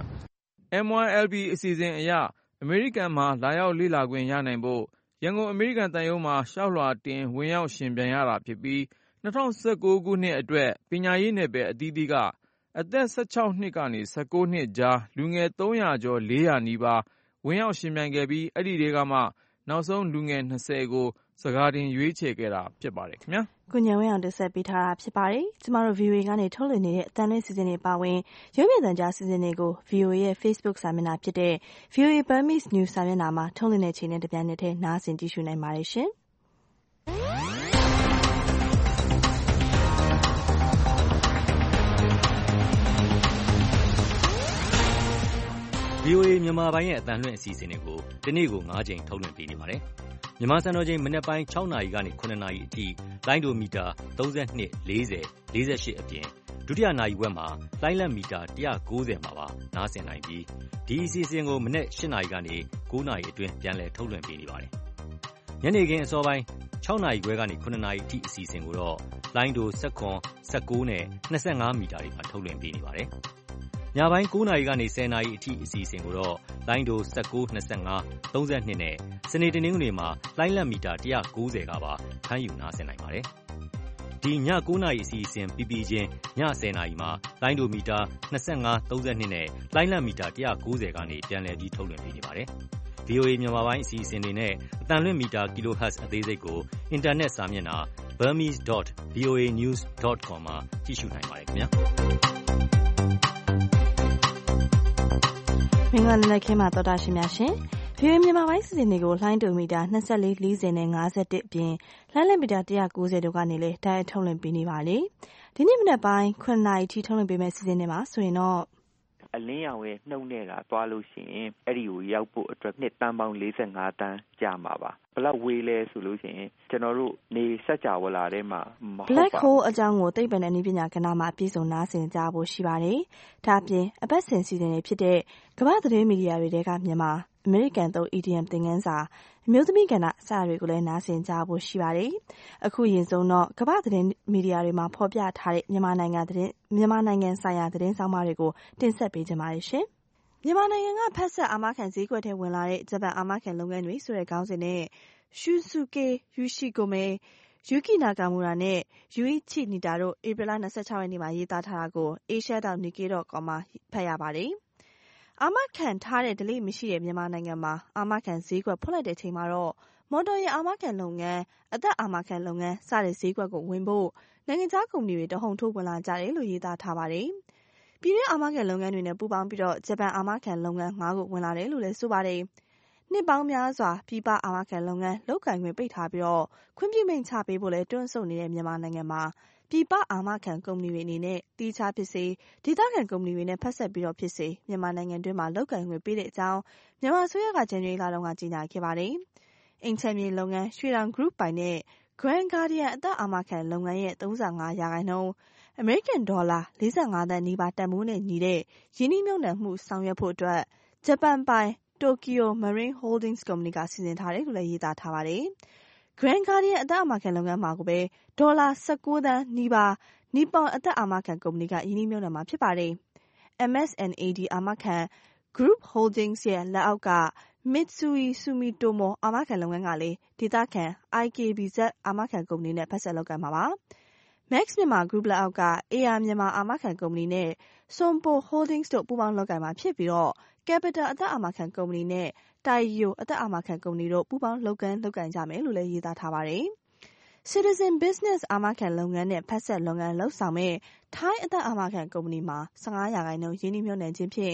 M Y L P အစီအစဉ်အရအမေရိကန်မှာလာရောက်လေ့လာခွင့်ရနိုင်ဖို့ရန်ကုန်အမေရိကန်တန်ရုံးမှာရှောက်လွှာတင်ဝင်ရောက်ရှင်ပြန်ရတာဖြစ်ပြီး၂၀၁၉ခုနှစ်အတွက်ပညာရေးနယ်ပယ်အသီးသီးကအသက်၁၆နှစ်ကနေ၁၉နှစ်ကြားလူငယ်၃၀၀ကျော်၄၀၀နီးပါးဝင်ရောက်ရှင်ပြန်ခဲ့ပြီးအဲ့ဒီတွေကမှနောက်ဆုံးလူငယ်၂၀ကိုစကားတင်ရွေးချယ်ခဲ့တာဖြစ်ပါတယ်ခင်ဗျာကိုညံဝင်းအောင်တက်ဆက်ပေးထားတာဖြစ်ပါတယ်ကျမတို့ V O A ကနေထုတ်လွှင့်နေတဲ့အတန်းလေးစီစဉ်တွေပါဝင်ရုပ်မြင်သံကြားစီစဉ်တွေကို V O A ရဲ့ Facebook စာမျက်နှာဖြစ်တဲ့ V O A Burmese News စာမျက်နှာမှာထုတ်လွှင့်တဲ့ချိန်နဲ့တပြိုင်နက်တည်းနားဆင်ကြည့်ရှုနိုင်ပါတယ်ရှင် V O A မြန်မာပိုင်းရဲ့အသံလွှင့်အစီအစဉ်တွေကိုဒီနေ့ကို၅ကြိမ်ထုတ်လွှင့်ပေးနေပါတယ်။မြန်မာစံတော်ချိန်မနက်ပိုင်း ၆ နာရီကနေ ၇ နာရီအထိလိုင်းဒိုမီတာ ၃၂, ၄၀, ၄၈ အပြင်ဒုတိယနာရီဝက်မှာလိုင်းလတ်မီတာ ၁၉၀ မှာပါနားဆင်နိုင်ပြီးဒီအစီအစဉ်ကိုမနက် ၈ နာရီကနေ ၉ နာရီအတွင်းပြန်လည်ထုတ်လွှင့်ပေးနေပါတယ်။ညနေခင်းအစောပိုင်း ၆ နာရီခွဲကနေ ၇ နာရီအထိအစီအစဉ်ကိုတော့လိုင်းဒို ၁၇, ၁၉ နဲ့ ၂၅ မီတာတွေမှာထုတ်လွှင့်ပေးနေပါတယ်။ညပိုင်း ၉ နာရီကနေ ၁၀ နာရီအထိအစီအစဉ်ကိုတော့လိုင်းဒို ၁၉, ၂၅, ၃၂ နဲ့စနေတနင်္ဂနွေမှာလိုင်းလတ်မီတာ ၁၉၀ ကပါဖမ်းယူနားဆင်နိုင်ပါတယ်။ဒီည ၉ နာရီအစီအစဉ်ပြီးပြီးချင်းည ၁၀ နာရီမှာလိုင်းဒိုမီတာ ၂၅, ၃၂ နဲ့လိုင်းလတ်မီတာ ၁၉၀ ကနေပြန်လည်ပြီးထုတ်လွှင့်ပေးနေပါတယ်။ဗွီအိုအေ မြန်မာပိုင်းအစီအစဉ်တွေနဲ့အသံလွှင့်မီတာ kilohertz အသေးစိတ်ကိုအင်တာနက်စာမျက်နှာ burmese dot voa news dot com မှာကြည့်ရှုနိုင်ပါတယ်ခင်ဗျာ။မင်္ဂလာနေ့ခင်မှာတော်တာရှင်များရှင်။ ဗီအိုအေမြန်မာပိုင်းစီစဉ်တွေကိုလိုင်းဒိုမီတာ ၂၄, ၄၀ နဲ့ ၅၁ အပြင်လိုင်းလတ်မီတာ ၁၉၀ တို့ကနေလည်းတိုက်ရိုက်ထုတ်လွှင့်ပေးနေပါလေ။ဒီနေ့မနက်ပိုင်း ၇ နာရီထိထုတ်လွှင့်ပေးမယ့်စီစဉ်တွေမှာဆိုရင်တော့အလင်းရောင်ရဲ့နှုတ်နဲ့ကသွားလို့ရှိရင်အဲ့ဒီကိုရောက်ဖို့အတွက်နှစ်တန်းပေါင်း၄၅တန်းကြာမှာပါဘလောက်ဝေးလဲဆိုလို့ရှိရင်ကျွန်တော်တို့နေစัจ java လာထဲမှာမဟုတ်ပါဘူး Black Hole အကြောင်းကိုသိပ္ပံနဲ့နည်းပညာကဏ္ဍမှာအပြည့်စုံနားဆင်ကြဖို့ရှိပါတယ်။ဒါအပြင်အပတ်စဉ်စီစဉ်တွေဖြစ်တဲ့ကမ္ဘာသတင်းမီဒီယာတွေတဲကမြန်မာအမေရိကန်သုံး E D M သင်ခန်းစာအမျိုးသမီးကဏ္ဍစတာတွေကိုလည်းနားဆင်ကြဖို့ရှိပါတယ်။အခုရင်ဆုံးတော့ကမ္ဘာသတင်းမီဒီယာတွေမှာဖော်ပြထားတဲ့မြန်မာနိုင်ငံသတင်းမြန်မာနိုင်ငံဆိုင်ရာသတင်းဆောင်မတွေကိုတင်ဆက်ပေးကြပါရရှင်။မြန်မာနိုင်ငံကဖက်ဆက်အာမခံဈေးကွက်ထဲဝင်လာတဲ့ဂျပန်အာမခံလုပ်ငန်းတွေဆိုတဲ့ခေါင်းစဉ်နဲ့ Shusuke Yoshikome, Yuki Nakamura နဲ့ Yuichi Nita တို့ဧပြီလ၂၆ရက်နေ့မှာရေးသားထားတာကို Asia dot nikkei dot com မှာဖတ်ရပါတယ်။အာမခံထားတဲ့ delay မရှိတဲ့မြန်မာနိုင်ငံမှာအာမခံဈေးကွက်ဖွင့်လိုက်တဲ့ချိန်မှာတော့မော်တော်ယာဉ်အာမခံလုပ်ငန်းအသက်အာမခံလုပ်ငန်းစတဲ့ဈေးကွက်ကိုဝင်ဖို့နိုင်ငံခြားကုမ္ပဏီတွေတဟုန်ထိုးဝင်လာကြတယ်လို့ရေးသားထားပါတယ်။ပြည်တွင်းအာမခံလုပ်ငန်းတွေနဲ့ပူးပေါင်းပြီးတော့ဂျပန်အာမခံလုပ်ငန်း၅ခုဝင်လာတယ်လို့လည်းဆိုပါတယ်။နှစ်ပေါင်းများစွာပြည်ပအာမခံလုပ်ငန်းလုပ်ကိုင်ခွင့်ပိတ်ထားပြီးတော့ခွင့်ပြုမိန့်ချပေးဖို့လဲတွန်းဆုတ်နေတဲ့မြန်မာနိုင်ငံမှာပြည်ပအာမခံကုမ္ပဏီတွေအနေနဲ့တီးခြားဖြစ်စေဒေသခံကုမ္ပဏီတွေနဲ့ဖက်ဆက်ပြီးတော့ဖြစ်စေမြန်မာနိုင်ငံတွင်းမှာလုပ်ကိုင်ခွင့်ပေးတဲ့အကြောင်းမြန်မာအစိုးရကဇန်နဝါရီလတုန်းကကြေညာခဲ့ပါတယ်။အင်ချမ်းမြေလုပ်ငန်းရွှေတောင် group ပိုင်တဲ့ Grand Guardian အသက်အာမခံလုပ်ငန်းရဲ့၃၅ရာခိုင်နှုန်းအမေရိကန်ဒေါ်လာ၄၅သန်းနီးပါးတန်ဖိုးနဲ့ညီတဲ့ယင်းနှိမ့်မြုပ်နှံမှုဆောင်ရွက်ဖို့အတွက်ဂျပန်ပိုင်Tokyo Marine Holdings ကုမ္ပဏီကစီစဉ်ထားတယ်လို့လည်းရေးသားထားပါတယ်။ Grand Guardian အသက်အာမခံလုပ်ငန်းမှာကိုပဲဒေါ်လာ၁၉သန်းနီးပါးနီပွန်အသက်အာမခံကုမ္ပဏီကယင်းနှိမ့်မြုပ်နှံမှာဖြစ်ပါတယ်။ M S and A D အာမခံ Group Holdings ရဲ့လက်အောက်က Mitsui Sumitomo အာမခံလုပ်ငန်းကလည်းဒေသခံ I K B Z အာမခံကုမ္ပဏီနဲ့ဖက်ဆက်လုပ်ကိုင်မှာပါ။ Max Myanmar Group လက်အောက်က A R မြန်မာအာမခံကုမ္ပဏီနဲ့ Sompo Holdings တို့ပူးပေါင်းလုပ်ကိုင်မှာဖြစ်ပြီးတော့Capital အသက်အာမခံကုမ္ပဏီနဲ့ Taiyo အသက်အာမခံကုမ္ပဏီတို့ပူးပေါင်းလုပ်ကိုင်လုပ်ကိုင်ကြမယ်လို့လည်းရေးသားထားပါတယ်။ Citizen Business အာမခံလုပ်ငန်းနဲ့ဖက်ဆက်လုပ်ငန်းလုပ်ဆောင်မဲ့ထိုင်းအသက်အာမခံကုမ္ပဏီမှာ၁၅ရာခိုင်နှုန်းရင်းနှီးမြှုပ်နှံခြင်းဖြင့်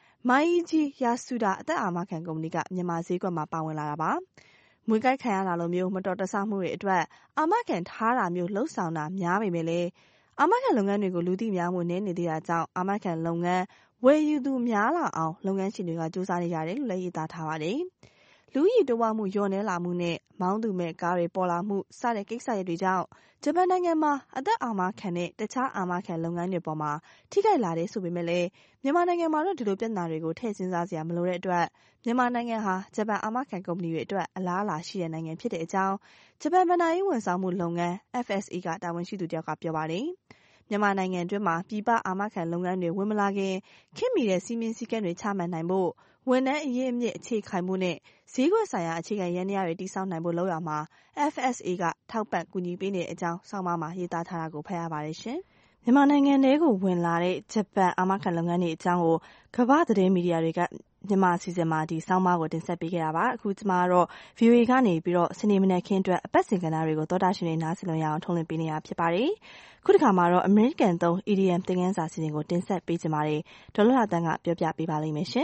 Maiji Yasuda အသက်အာမခံကုမ္ပဏီကမြန်မာဈေးကွက်မှာပါဝင်လာတာပါ။မွေးကိုက်ခံရတာလိုမျိုးမတော်တဆမှုတွေအတွက်အာမခံထားတာမျိုးလှုပ်ဆောင်တာများပေမဲ့လည်းအာမခံလုပ်ငန်းတွေကိုလူသိများမှုနည်းနေသေးတာကြောင့်အာမခံလုပ်ငန်းဝယ်ယူသူများလာအောင်လုပ်ငန်းရှင်တွေကစူးစမ်းနေကြတယ်လို့လည်းရေးသားထားပါတယ်။လူကြီးတိုးပွားမှုညှော်နှဲလာမှုနဲ့မောင်းသူမဲ့ကားတွေပေါ်လာမှုစတဲ့ကိစ္စရပ်တွေကြောင့်ဂျပန်နိုင်ငံမှာအသက်အာမခံတဲ့တခြားအာမခံလုပ်ငန်းတွေပေါ်မှာထိခိုက်လာတယ်ဆိုပေမဲ့လည်းမြန်မာနိုင်ငံမှာတော့ဒီလိုပြဿနာတွေကိုထည့်စဉ်းစားစရာမလိုတဲ့အတွက်မြန်မာနိုင်ငံဟာဂျပန်အာမခံကုမ္ပဏီတွေအတွက်အလားအလာရှိတဲ့နိုင်ငံဖြစ်တဲ့အကြောင်းဂျပန်ဗဏ္ဍာရေးဝန်ဆောင်မှုလုပ်ငန်း F S E ကတာဝန်ရှိသူတယောက်ကပြောပါတယ်။မြန်မာနိုင်ငံတွင်းမှာပြည်ပအာမခံလုပ်ငန်းတွေဝင်မလာခင်ခင်မီတဲ့စီမင်းစည်းကမ်းတွေချမှတ်နိုင်ဖို့ဝန်ထမ်းအရေးအမြစ်အခြေခိုင်မှုနဲ့ဈေးကွက်ဆိုင်ရာအခြေခံရန်တရားတွေတည်ဆောက်နိုင်ဖို့လုပ်ရမှာ F S A ကထောက်ပံ့ကူညီပေးနေတဲ့အကြောင်းဆောင်းပါးမှာရေးသားထားတာကိုဖတ်ရပါတယ်ရှင်။မြန်မာနိုင်ငံထဲကိုဝင်လာတဲ့ဂျပန်အာမခံလုပ်ငန်းတွေအကြောင်းကိုကမ္ဘာသတင်းမီဒီယာတွေကမြန်မာအစီအစဉ်မှာဒီဆောင်းပါးကိုတင်ဆက်ပေးခဲ့တာပါအခုကျမကတော့ V O A ကနေပြီးတော့စနေမနက်ခင်းအတွက်အပတ်စဉ်ကဏ္ဍတွေကိုသောတာရှင်တွေနားဆင်လို့ရအောင်ထုတ်လွှင့်ပေးနေတာဖြစ်ပါတယ်ခုတစ်ခါမှာတော့ American သုံး E D M သင်ခန်းစာအစီအစဉ်ကိုတင်ဆက်ပေးကြပါမယ်ဒေါ်လာတန်းကပြောပြပေးပါလိမ့်မယ်ရှင်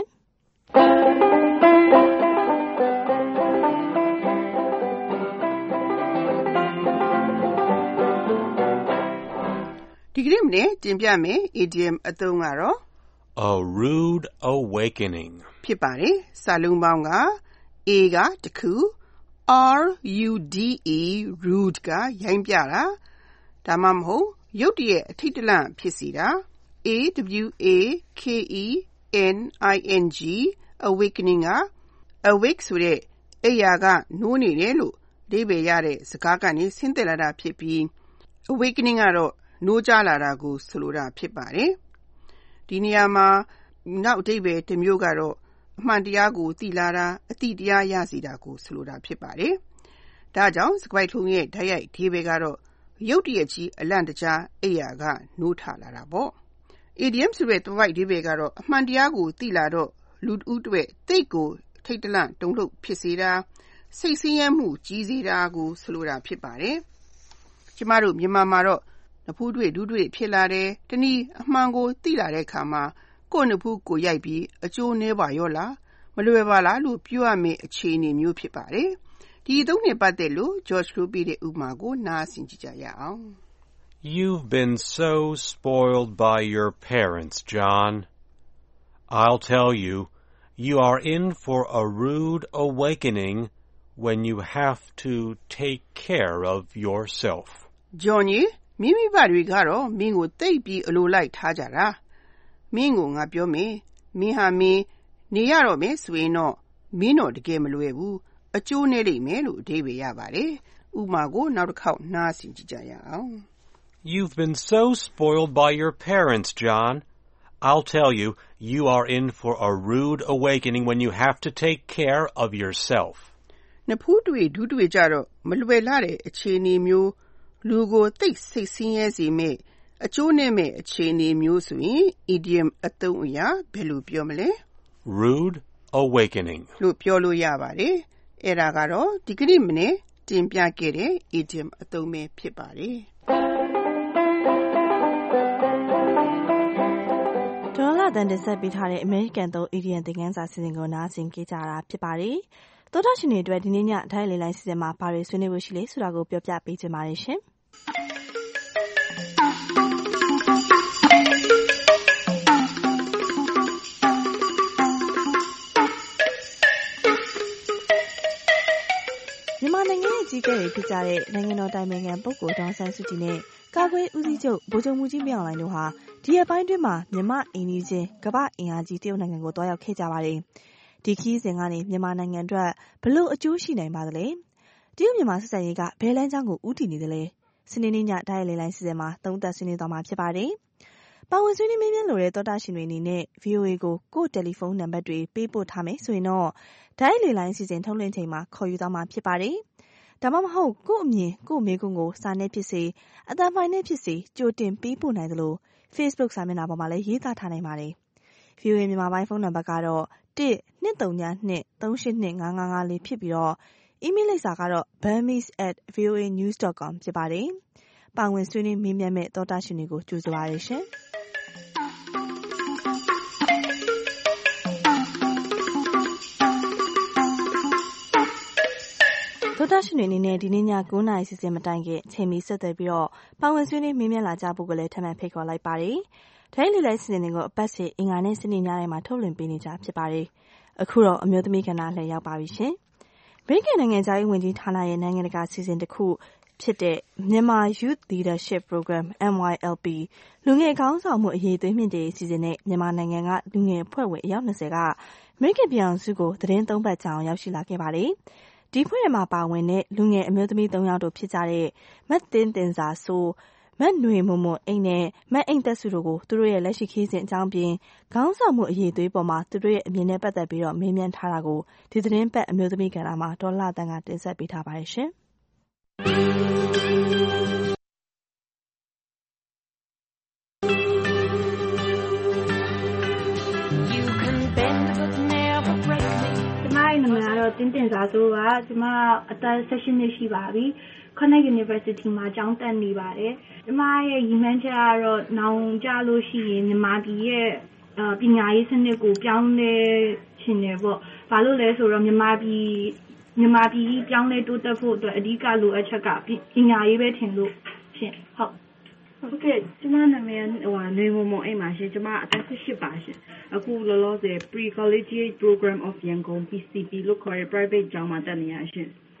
ဒီကနေ့မနေ့တင်ပြမယ် E D M အသုံးကတော့ A rude awakening ဖြစ်ပါတယ်စာလုံးပေါင်းက A ကတစ်ခု R U D E rude ကရိုင်းပြတာဒါမှမဟုတ်ရုတ်တရက်အထိတ်တလန့်ဖြစ်စေတာ A W A K E N I N G awakening က awake ဆိုတဲ့အိယာကနိုးနေတယ်လို့အဓိပ္ပာယ်ရတဲ့စကားကနေဆင်းသက်လာတာဖြစ်ပြီး awakening ကတော့နိုးကြားလာတာကိုဆိုလိုတာဖြစ်ပါတယ်ဒီနေရာမှာနောက်အဓိပ္ပာယ်တစ်မျိုးကတော့အမှန်တရားကိုသိလာတာအတိတရားရစေတာကိုဆိုလိုတာဖြစ်ပါတယ်ဒါကြောင့်စကားထုံးရဲ့ဓာတ်ရိုက်အဓိပ္ပာယ်ကတော့ရုတ်တရက်ကြီးအလန့်တကြားအိယာကနိုးထလာတာပေါ့ idiom ဆိုတဲ့သွယ်ဝိုက်အဓိပ္ပာယ်ကတော့အမှန်တရားကိုသိလာတော့လူတဦးတွေတိတ်ကိုထိတ်တလန့်တုန်လှုပ်ဖြစ်စေတာစိတ်ဆင်းရဲမှုကြီးစေတာကိုဆိုလိုတာဖြစ်ပါတယ်ကျမတို့မြန်မာမှာတော့နဖူးတွေ့ဒူးတွေ့ဖြစ်လာတယ်တနည်းအမှန်ကိုသိလာတဲ့အခါမှာကိုယ့်နဖူးကိုရိုက်ပြီးအကျိုးနည်းပါရောလားမလွယ်ပါလားလို့ပြောရမယ့်အခြေအနေမျိုးဖြစ်ပါတယ်ဒီအသုံးနဲ့ပတ်သက်လို့ George လို့ပြတဲ့ဥပမာကိုနားဆင်ကြည့်ကြရအောင် You've been so spoiled by your parents, John. I'll tell you, you are in for a rude awakening when you have to take care of yourself. John ရေမိမိဘတွေကတော့မင်းကိုတိတ်ပြီးအလိုလိုက်ထားကြတာမင်းကိုငါပြောမယ်မင်းဟာမင်းနေရတော့မယ်ဆိုရင်တော့မင်းတော့တကယ်မလွယ်ဘူးအကျိုးနည်းလိမ့်မယ်လို့အဓိပ္ပာယ်ရပါတယ်ဥပမာကိုနောက်တစ်ခေါက်နားဆင်ကြည့်ကြရအောင် You've been so spoiled by your parents, John. I'll tell you, you are in for a rude awakening when you have to take care of yourself. နဖူးတွေ့ဒူးတွေ့ကြတော့မလွယ်လာတဲ့အခြေအနေမျိုးလူကိုသိစိတ်ဆင်းရဲစေမယ့်အကျိုးနဲ့မဲ့အခြေအနေမျိုးဆိုရင် idiom အသုံးအရာဘယ်လိုပြောမလဲ Rude awakening လို့ပြောလို့ရပါတယ်အဲ့ဒါကတော့ဒီကနေ့မနေ့တင်ပြခဲ့တဲ့ idiom အသုံးပဲဖြစ်ပါတယ်ဒေါ်လာတန်တက်ဆက်ပေးထားတဲ့ American သုံး idiom သင်ခန်းစာစီစဉ်ကိုနားဆင်ကြကြတာဖြစ်ပါတယ်သောတာရှင်တွေအတွက်ဒီနေ့ညထိုင်းလေလိုင်းစီစဉ်မှာဘာတွေဆွေးနွေးဖို့ရှိလဲဆိုတာကိုပြောပြပေးချင်ပါတယ်ရှင်မြန်မာနိုင်ငံရဲ့ကြီးကဲတွေဖြစ်ကြတဲ့နိုင်ငံတော်တိုင်ပင်ခံပုဂ္ဂိုလ်ဒေါ်ဆန်းစုကြည်နဲ့ကာကွယ်ဦးစီးချုပ်ဗိုလ်ချုပ်မှူးကြီးမင်းအောင်လှိုင်တို့ဟာဒီရက်ပိုင်းတွင်းမှာမြန်မာအိမ်နီးချင်းကမ္ဘာအင်အားကြီးတရုတ်နိုင်ငံကိုတွားရောက်ခဲ့ကြပါတယ်ဒီခီးစဉ်ကနေမြန်မာနိုင်ငံအတွက်ဘလို့အကျိုးရှိနိုင်ပါသလဲတရုတ်မြန်မာဆက်ဆံရေးကဘယ်လမ်းကြောင်းကိုဦးတည်နေသလဲစနေနေ့ညတိုင်းလေလိုင်းစီစဉ်မှာသုံးသပ်ဆွေးနွေးသွားမှာဖြစ်ပါတယ်ပါဝင်ဆွေးနွေးမေးမြန်းလိုတဲ့သောတာရှင်တွေအနေနဲ့ ဗီအိုအေ ကိုကိုယ့်တယ်လီဖုန်းနံပါတ်တွေပေးပို့ထားမယ်ဆိုရင်တော့တိုင်းလေလိုင်းစီစဉ်ထုတ်လွှင့်ချိန်မှာခေါ်ယူသွားမှာဖြစ်ပါတယ်ဒါမှမဟုတ်ကို့အမြင်ကို့မေးခွန်းကိုစာနဲ့ဖြစ်စေအသံဖိုင်နဲ့ဖြစ်စေကြိုတင်ပေးပို့နိုင်သလို Facebook စာမျက်နှာပေါ်မှာလည်းရေးသားထားနိုင်ပါတယ် ဗီအိုအေ မြန်မာပိုင်းဖုန်းနံပါတ်ကတော့ one two three two three eight two five five fiveလေးဖြစ်ပြီးတော့ email လိပ်စာကတော့ burmese at voa news dot com ဖြစ်ပါတယ်ပါဝင်ဆွေးနွေးမေးမြန်းမဲ့သောတာရှင်တွေကိုကြိုဆိုပါရရှင်သောတာရှင်တွေအနေနဲ့ဒီနေ့ညnineနာရီစီစဉ်မတိုင်ခင်ချိန်မီဆက်သွယ်ပြီးတော့ပါဝင်ဆွေးနွေးမေးမြန်းလာကြဖို့ကလည်းထပ်မံဖိတ်ခေါ်လိုက်ပါတယ်။တိုင်းလေလိုက်စီစဉ်တွေကိုအပတ်စဉ်အင်္ဂါနဲ့စနေညတိုင်းမှာထုတ်လွှင့်ပေးနေကြဖြစ်ပါတယ်။အခုတော့အမျိုးသမီးကဏ္ဍလှည့်ရောက်ပါပြီရှင်။အမေရိကန်နိုင်ငံသားရေးဝန်ကြီးဌာနရဲ့နိုင်ငံတကာစီစဉ်တစ်ခုဖြစ်တဲ့ Myanmar Youth Leadership Program M Y L P လူငယ်ခေါင်းဆောင်မှုအရေးသွေးမြင့်တဲ့စီစဉ်နဲ့မြန်မာနိုင်ငံကလူငယ်အဖွဲ့ဝင်အယောက်twentyကအမေရိကန်ပြည်ထောင်စုကိုသတင်းသုံးပတ်ကြာအောင်ရောက်ရှိလာခဲ့ပါတယ်။ဒီဖွဲ့မှာပါဝင်တဲ့လူငယ်အမျိုးသမီးthreeယောက်တို့ဖြစ်ကြတဲ့မတ်တင်းတင်စာဆိုးမတ်နွေမွန်မွန်အိမ်နဲ့မတ်အိမ်သက်စုတို့ကိုသူတို့ရဲ့လက်ရှိခီးစဉ်အကြောင်းပြင်ခေါင်းဆောင်မှုအရေးသွေးပေါ်မှာသူတို့ရဲ့အမြင်နဲ့ပတ်သက်ပြီးတော့မေးမြန်းထားတာကိုဒီသတင်းပတ်အမျိုးသမီးကဏ္ဍမှာဒေါ်လာတန်ကတင်ဆက်ပေးထားပါတယ်ရှင်တင်းတင်စာဆိုးကကျမအသက်eighteenနှစ်ရှိပါပြီ။ Connect University မှာကျောင်းတက်နေပါတယ်။ကျမရဲ့ရည်မှန်းချက်ကတော့နောင်ကြလို့ရှိရင်မြန်မာပြည်ရဲ့ပညာရေးစနစ်ကိုပြောင်းလဲချင်တယ်ပေါ့။ဘာလို့လဲဆိုတော့မြန်မာပြည်မြန်မာပြည်ပြောင်းလဲတိုးတက်ဖို့အတွက်အဓိကလိုအပ်ချက်ကပညာရေးပဲထင်လို့ရှင်။ဟုတ်ဟုတ်ကဲ့ကျမနာမည်ဟိုနေမမအိမ်မှာရှင်ကျမအသက်eighteenပါရှင်အခုလောလောဆယ် Pre Collegiate Program of Yangon P C P လို့ခေါ်တဲ့ private ကျောင်းမှာတက်နေရရှင်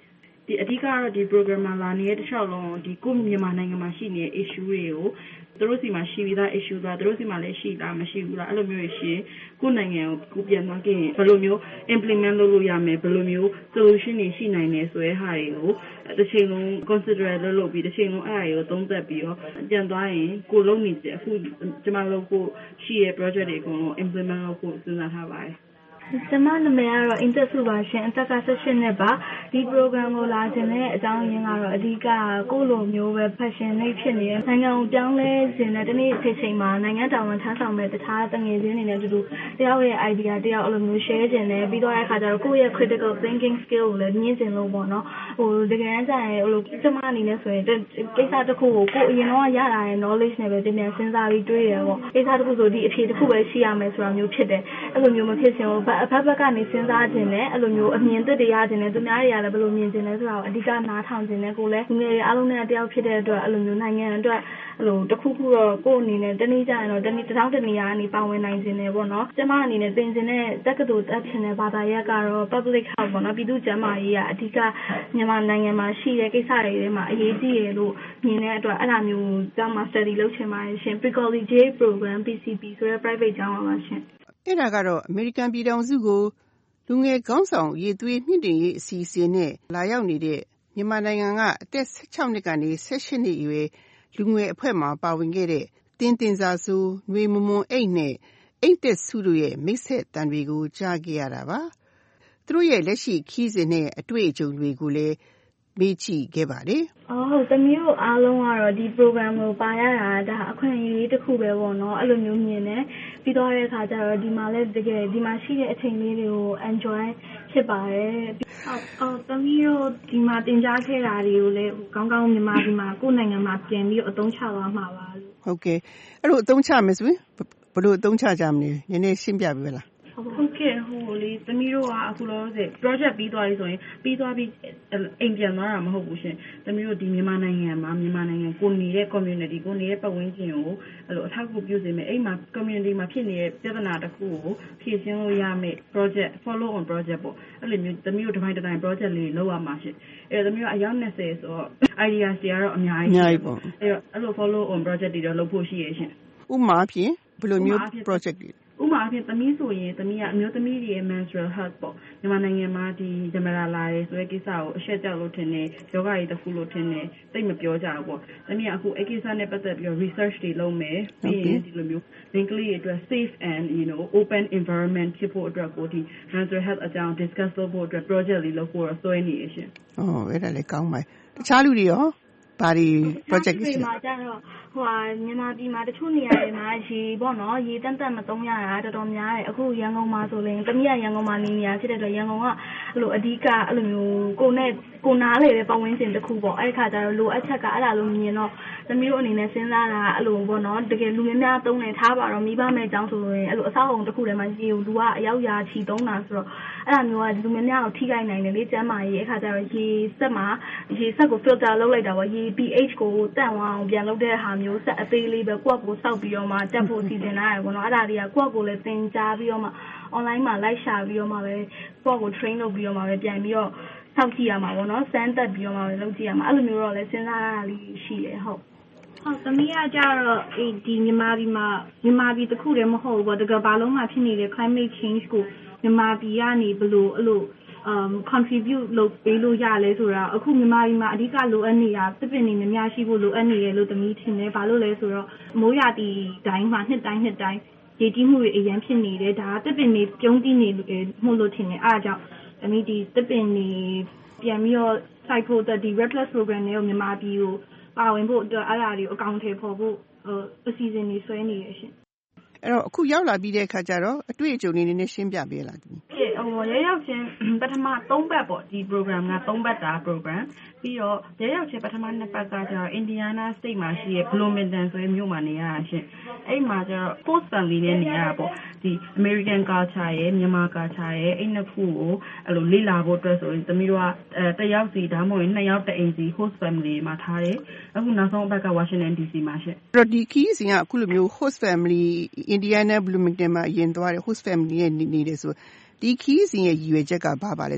ဒီအဓိကတော့ဒီ program မှာလာနေတဲ့တစ်လျှောက်လုံးဒီကိုမြန်မာနိုင်ငံမှာရှိနေတဲ့ issue တွေကိုသူတို့စီမှာရှိပြီးသား issue သားသူတို့စီမှာလည်းရှိတာမရှိဘူးလားအဲ့လိုမျိုးရှိကိုနိုင်ငံကိုကိုပြန်သွားခဲ့ရင်ဘယ်လိုမျိုး implement လုပ်လို့ရမယ်ဘယ်လိုမျိုး solution တွေရှိနိုင်တယ်ဆိုတဲ့ဟာတွေကိုတစ်ချိန်လုံး consider လုပ်လို့ပြီးတစ်ချိန်လုံးအဲ့အရာကိုသုံးသပ်ပြီးတော့ပြန်သွားရင်ကိုလုံးနေတယ်အခုကျွန်မတို့ကိုရှိရဲ့ project တွေအကုန်လုံး implement လုပ်ဖို့စဉ်းစားထားပါတယ်ကျမနာမည်ကတော့ Intet စုပါရှင်အသက်က၁၈နှစ်ပါဒီ program ကိုလာခြင်းနဲ့အကြောင်းရင်းကတော့အဓိကကိုလိုမျိုးပဲ passion နဲ့ဖြစ်နေတဲ့နိုင်ငံကိုပြောင်းလဲခြင်းနဲ့တနေ့တစ်ချိန်မှာနိုင်ငံတော်ဝန်ထမ်းဆောင်မဲ့တခြားတငယ်ချင်းတွေနဲ့အတူတူတယောက်ရဲ့ idea တယောက်အဲ့လိုမျိုး share ခြင်းနဲ့ပြီးတော့တဲ့အခါကျတော့ကိုယ့်ရဲ့ critical thinking skill ကိုလည်းမြင့်တင်လို့ပေါ့နော်ဟိုတကယ်တမ်းကျရင်ဟိုကျမအနေနဲ့ဆိုရင်ကိစ္စတစ်ခုကိုကိုအရင်တော့ရလာတဲ့ knowledge နဲ့ပဲပြန်ပြန်စဉ်းစားပြီးတွေးရပေါ့ကိစ္စတစ်ခုဆိုဒီအဖြေတစ်ခုပဲရှိရမယ်ဆိုတာမျိုးဖြစ်တယ်အဲ့လိုမျိုးမဖြစ်ချင်ဘူးအဖက်ဖက်ကနေစဉ်းစားခြင်းနဲ့အဲ့လိုမျိုးအမြင်သစ်တွေရခြင်းနဲ့သူများတွေကလည်းဘယ်လိုမြင်ခြင်းလဲဆိုတာကိုအဓိကနားထောင်ခြင်းနဲ့ကိုလည်းငယ်အားလုံးနဲ့တယောက်ဖြစ်တဲ့အတွက်အဲ့လိုမျိုးနိုင်ငံအတွက်အဲ့လိုတစ်ခုခုတော့ကိုယ်အနေနဲ့တနည်းကြရင်တော့တနည်းတစ်ထောင်တစ်နေရာကနေပါဝင်နိုင်ခြင်းနဲ့ပေါ့နော်ကျမအနေနဲ့သင်ခြင်းနဲ့တက္ကသိုလ်တက်ခြင်းနဲ့ဘာသာရပ်ကတော့ public health ပေါ့နော်ပြည်သူ့ကျန်းမာရေးကအဓိကမြန်မာနိုင်ငံမှာရှိတဲ့ကိစ္စတွေထဲမှာအရေးကြီးရလို့မြင်တဲ့အတွက်အဲ့လိုမျိုးကျောင်းမှာ study လုပ်ချင်ပါတယ်ရှင် Precoli J program P C P ဆိုတဲ့ private ကျောင်းပါရှင်အဲ့ဒါကတော့အမေရိကန်ပြည်ထောင်စုကိုလူငယ်ခေါင်းဆောင်ရေသွေးမြင့်တင်ရေးအစီအစဉ်နဲ့လာရောက်နေတဲ့မြန်မာနိုင်ငံကအသက်၁၆နှစ်ကနေ၁၈နှစ်အရွယ်လူငယ်အဖွဲ့မှာပါဝင်ခဲ့တဲ့တင်းတင်စာဆိုးຫນွေမမွန်အိတ်နဲ့အိတ်သက်စုတို့ရဲ့မိတ်ဆက်တန်တွေကိုကြားခဲ့ရတာပါသူတို့ရဲ့လက်ရှိခီးစဉ်နဲ့အတွေ့အကြုံတွေကိုလည်းမေးကြည့်ခဲ့ပါတယ်။အော်ဟုတ်သမီးတို့အားလုံးကတော့ဒီ program ကိုပါရတာဒါအခွင့်အရေးတစ်ခုပဲပေါ့နော်အဲ့လိုမျိုးမြင်တယ်ပြီးတော့တဲ့အခါကျတော့ဒီမှာလည်းတကယ်ဒီမှာရှိတဲ့အချိန်လေးတွေကို enjoy ဖြစ်ပါတယ်ဟုတ်အော်သမီးတို့ဒီမှာတင်ကြားခဲ့တာတွေကိုလည်းကောင်းကောင်းမြန်မာပြည်မှာကိုယ့်နိုင်ငံမှာပြန်ပြီးအသုံးချသွားမှာပါလို့ဟုတ်ကဲ့အဲ့လိုအသုံးချမယ်ဆိုရင်ဘယ်လိုအသုံးချကြမလဲနည်းနည်းရှင်းပြပေးလားဟုတ်ကဲ့ဟိုလေသမီးတို့ကအခုလောဆယ် project ပြီးသွားပြီဆိုရင်ပြီးသွားပြီးအိမ်ပြန်သွားတာမဟုတ်ဘူးရှင်သမီးတို့ဒီမြန်မာနိုင်ငံမှာမြန်မာနိုင်ငံကိုနေတဲ့ community ကိုနေတဲ့ပတ်ဝန်းကျင်ကိုအဲ့လိုအထောက်အကူပြုစေမယ်အဲ့မှာ community မှာဖြစ်နေတဲ့ပြဿနာတစ်ခုကိုဖြေရှင်းလို့ရမယ် project follow on project ပေါ့အဲ့လိုမျိုးသမီးတို့တစ်ပိုင်းတစ်တိုင်း project လေးလုပ်ရမှာရှင်အဲ့သမီးတို့အယောက်၂၀ဆိုတော့ idea တွေကတော့အများကြီးအများကြီးပေါ့အဲ့တော့အဲ့လို follow on project တွေတော့လုပ်ဖို့ရှိရရှင်ဥပမာဖြင့်ဘယ်လိုမျိုး project တွေဥပမာအဖြစ်သမီးဆိုရင်သမီးကအမျိုးသမီးတွေရဲ့ menstrual health ပေါ့မြန်မာနိုင်ငံမှာဒီဂျမရာလာရဲဆိုတဲ့ကိစ္စကိုအရှက်ကြောက်လို့ထင်တယ်ယောဂကြီးတစ်ခုလို့ထင်တယ်သိမပြောကြဘူးပေါ့သမီးကအခုအဲ့ကိစ္စနဲ့ပတ်သက်ပြီးတော့ research တွေလုပ်မယ်ပြီးရင်ဒီလိုမျိုး link လေးတွေအတွက် safe and you know open environment ဖြစ်ဖို့အတွက်ကိုဒီ menstrual health အကြောင်း discuss လုပ်ဖို့အတွက် project လေးလုပ်ဖို့တော့စွဲနေရရှင်။အော်အဲ့ဒါလည်းကောင်းပါတခြားလူတွေရောဘာဒီ project တွေမှာကျတော့ဟိုဟာမြန်မာပြည်မှာတချို့နေရာတွေမှာရေပေါ့နော်ရေတန်းတန်းမသုံးရတာတော်တော်များတယ်အခုရန်ကုန်မှာဆိုရင်တမီးရရန်ကုန်မှာနေနေရဖြစ်တဲ့အတွက်ရန်ကုန်ကအဲ့လိုအဓိကအဲ့လိုမျိုးကိုနဲ့ကိုနားလေတဲ့ပတ်ဝန်းကျင်တစ်ခုပေါ့အဲ့ခါကျတော့လိုအပ်ချက်ကအဲ့ဒါလိုမြင်တော့သမီးတို့အနေနဲ့စဉ်းစားတာအဲ့လိုပေါ့နော်တကယ်လူများများသုံးနေထားပါတော့မိဘမဲ့အကြောင်းဆိုရင်အဲ့လိုအဆောက်အုံတစ်ခုထဲမှာရေကိုလူကအရောက်ရာချီသုံးတာဆိုတော့အဲ့ဒါမျိုးကလူများများကိုထိခိုက်နိုင်တယ်လေကျန်းမာရေးအဲ့ခါကျတော့ရေစက်မှာရေစက်ကို filter လုပ်လိုက်တာပေါ့ရေ pH ကိုတန့်သွားအောင်ပြန်လုပ်တဲ့ဟာမျိုးစက်အသေးလေးပဲကိုယ့်ကိုစောက်ပြီးတော့မှတက်ဖို့စီစဉ်လာရတယ်ပေါ့နော်အဲ့ဒါတွေကကိုယ့်ကိုလည်းသင်ကြားပြီးတော့မှ online မှာလိုက်ရှာပြီးတော့မှပဲကိုယ့်ကို train လုပ်ပြီးတော့မှပဲပြန်ပြီးတော့စောက်ကြည့်ရမှာပေါ့နော်စမ်းသက်ပြီးတော့မှပဲလုပ်ကြည့်ရမှာအဲ့လိုမျိုးတော့လည်းစဉ်းစားရတာလေးရှိတယ်ဟုတ်ဟုတ်သမီးကကြတော့ဒီမြန်မာပြည်မှာမြန်မာပြည်တစ်ခုတည်းမဟုတ်ဘူးပေါ့တကယ်ဘာလုံးမှာဖြစ်နေတဲ့ climate change ကိုမြန်မာပြည်ကနေဘလို့အဲ့လိုum contribute လုပ်ပေးလို့ရလဲဆိုတာအခုမြန်မာပြည်မှာအဓိကလိုအပ်နေတာသစ်ပင်တွေများများရှိဖို့လိုအပ်နေရလို့သမီးထင်တယ်ဘာလို့လဲဆိုတော့မိုးရာသီတိုင်းမှာနှစ်တိုင်းနှစ်တိုင်းရေကြီးမှုတွေအရင်ဖြစ်နေတယ်ဒါကသစ်ပင်တွေပြုံးတည်နေမှုလို့ထင်တယ်အားကြောင့်သမီးဒီသစ်ပင်တွေပြန်ပြီးတော့ cycle ဒီ red plus program တွေကိုမြန်မာပြည်ကိုပါဝင်ဖို့အတွက်အားအရာတွေအကောင့်ထဲပေါ်ဖို့အစီအစဉ်တွေဆွဲနေရရှင်အဲ့တော့အခုရောက်လာပြီးတဲ့အခါကျတော့အတွေ့အကြုံလေးနည်းနည်းရှင်းပြပေးလားဒီဟိုရရောက်ချင်းပထမ၃ပတ်ပေါ့ဒီ program က၃ပတ်တာ program ပြီးတော့ရရောက်ချင်းပထမနှစ်ပတ်ကကျတော့ Indiana State မှာရှိတဲ့ Bloomington ဆိုတဲ့မြို့မှာနေရတာရှင်အဲ့မှာကျတော့ host family နဲ့နေရတာပေါ့ဒီ American culture ရဲ့မြန်မာ culture ရဲ့အဲ့နှစ်ခုကိုအဲ့လိုလေ့လာဖို့အတွက်ဆိုရင်သမီးတို့ကအဲတယောက်စီဒါမှမဟုတ်နှစ်ယောက်တအိမ်စီ host family မှာထားတယ်အခုနောက်ဆုံးအပတ်က Washington D C မှာရှင်အဲ့တော့ဒီခီးစဉ်ကအခုလိုမျိုး host family Indiana Bloomington မှာအရင်သွားတယ် host family နဲ့နေနေတယ်ဆိုဒီခီးစဉ်ရဲ့ရည်ရွယ်ချက်ကဘာပါလဲသမီး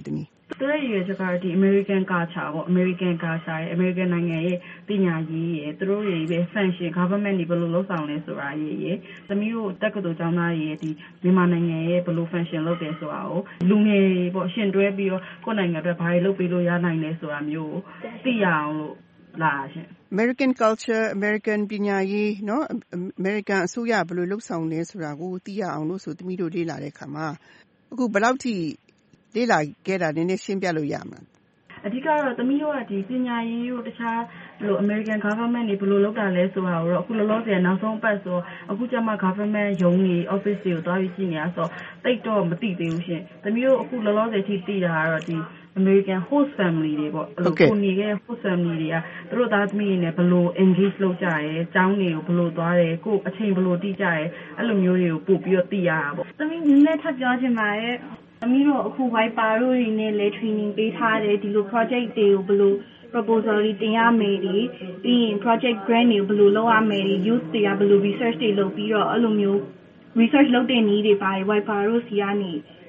သူရဲ့ရည်ရွယ်ချက်ကဒီ American culture ပေါ့ American culture ရဲ့ American နိုင်ငံရဲ့ပညာရေးရဲ့သူတို့ရဲ့ပဲ function government တွေဘယ်လိုလုပ်ဆောင်လဲဆိုတာရဲ့ရဲ့သမီးတို့တက္ကသိုလ်ကျောင်းသားရဲ့ဒီမြန်မာနိုင်ငံရဲ့ဘယ်လို function လုပ်တယ်ဆိုတာကိုလူငယ်ပေါ့ရှင်တွဲပြီးတော့ကိုယ့်နိုင်ငံအတွက်ဘာတွေလုပ်ပေးလို့ရနိုင်လဲဆိုတာမျိုးသိရအောင်လို့လာရှင် American culture American ပညာရေးเนาะ American အစိုးရဘယ်လိုလုပ်ဆောင်လဲဆိုတာကိုသိရအောင်လို့ဆိုသမီးတို့လေ့လာတဲ့အခါမှာအခုဘယ်လောက်ထိလေ့လာခဲ့တာနည်းနည်းရှင်းပြလို့ရမလားအဓိကတော့သမီးတို့ကဒီပညာရေးကိုတခြားဘယ်လို American government တွေဘယ်လိုလုပ်တာလဲဆိုတာကိုတော့အခုလောလောဆယ်နောက်ဆုံးအပတ်ဆိုအခုကျမှ government ရုံးတွေ office တွေကိုတွားပြီးကြည့်နေတာဆိုတိတ်တော့မသိသေးဘူးရှင်သမီးတို့အခုလောလောဆယ်ထိသိတာကတော့ဒီ American host family တွေပေါ့အဲ့လိုကိုနေခဲ့ host family တွေကသူတို့သားသမီးတွေနဲ့ဘယ်လို engage လုပ်ကြရဲအကြောင်းတွေကိုဘယ်လိုသွားတယ်ကိုအချိန်ဘယ်လိုတိကျရဲအဲ့လိုမျိုးတွေကိုပို့ပြီးတော့သိရတာပေါ့သမီးနည်းနည်းထပ်ပြောချင်ပါတယ်သမီးတို့အခု Viper တို့တွေနဲ့လည်း training ပေးထားတယ်ဒီလို project တွေကိုဘယ်လို proposal တွေတင်ရမယ်ဒီပြီးရင် project grant တွေကိုဘယ်လိုလုပ်ရမယ်ဒီ youth တွေကဘယ်လို research တွေလုပ်ပြီးတော့အဲ့လိုမျိုး research လုပ်တဲ့နည်းတွေပါတယ် Viper တို့စီကနေ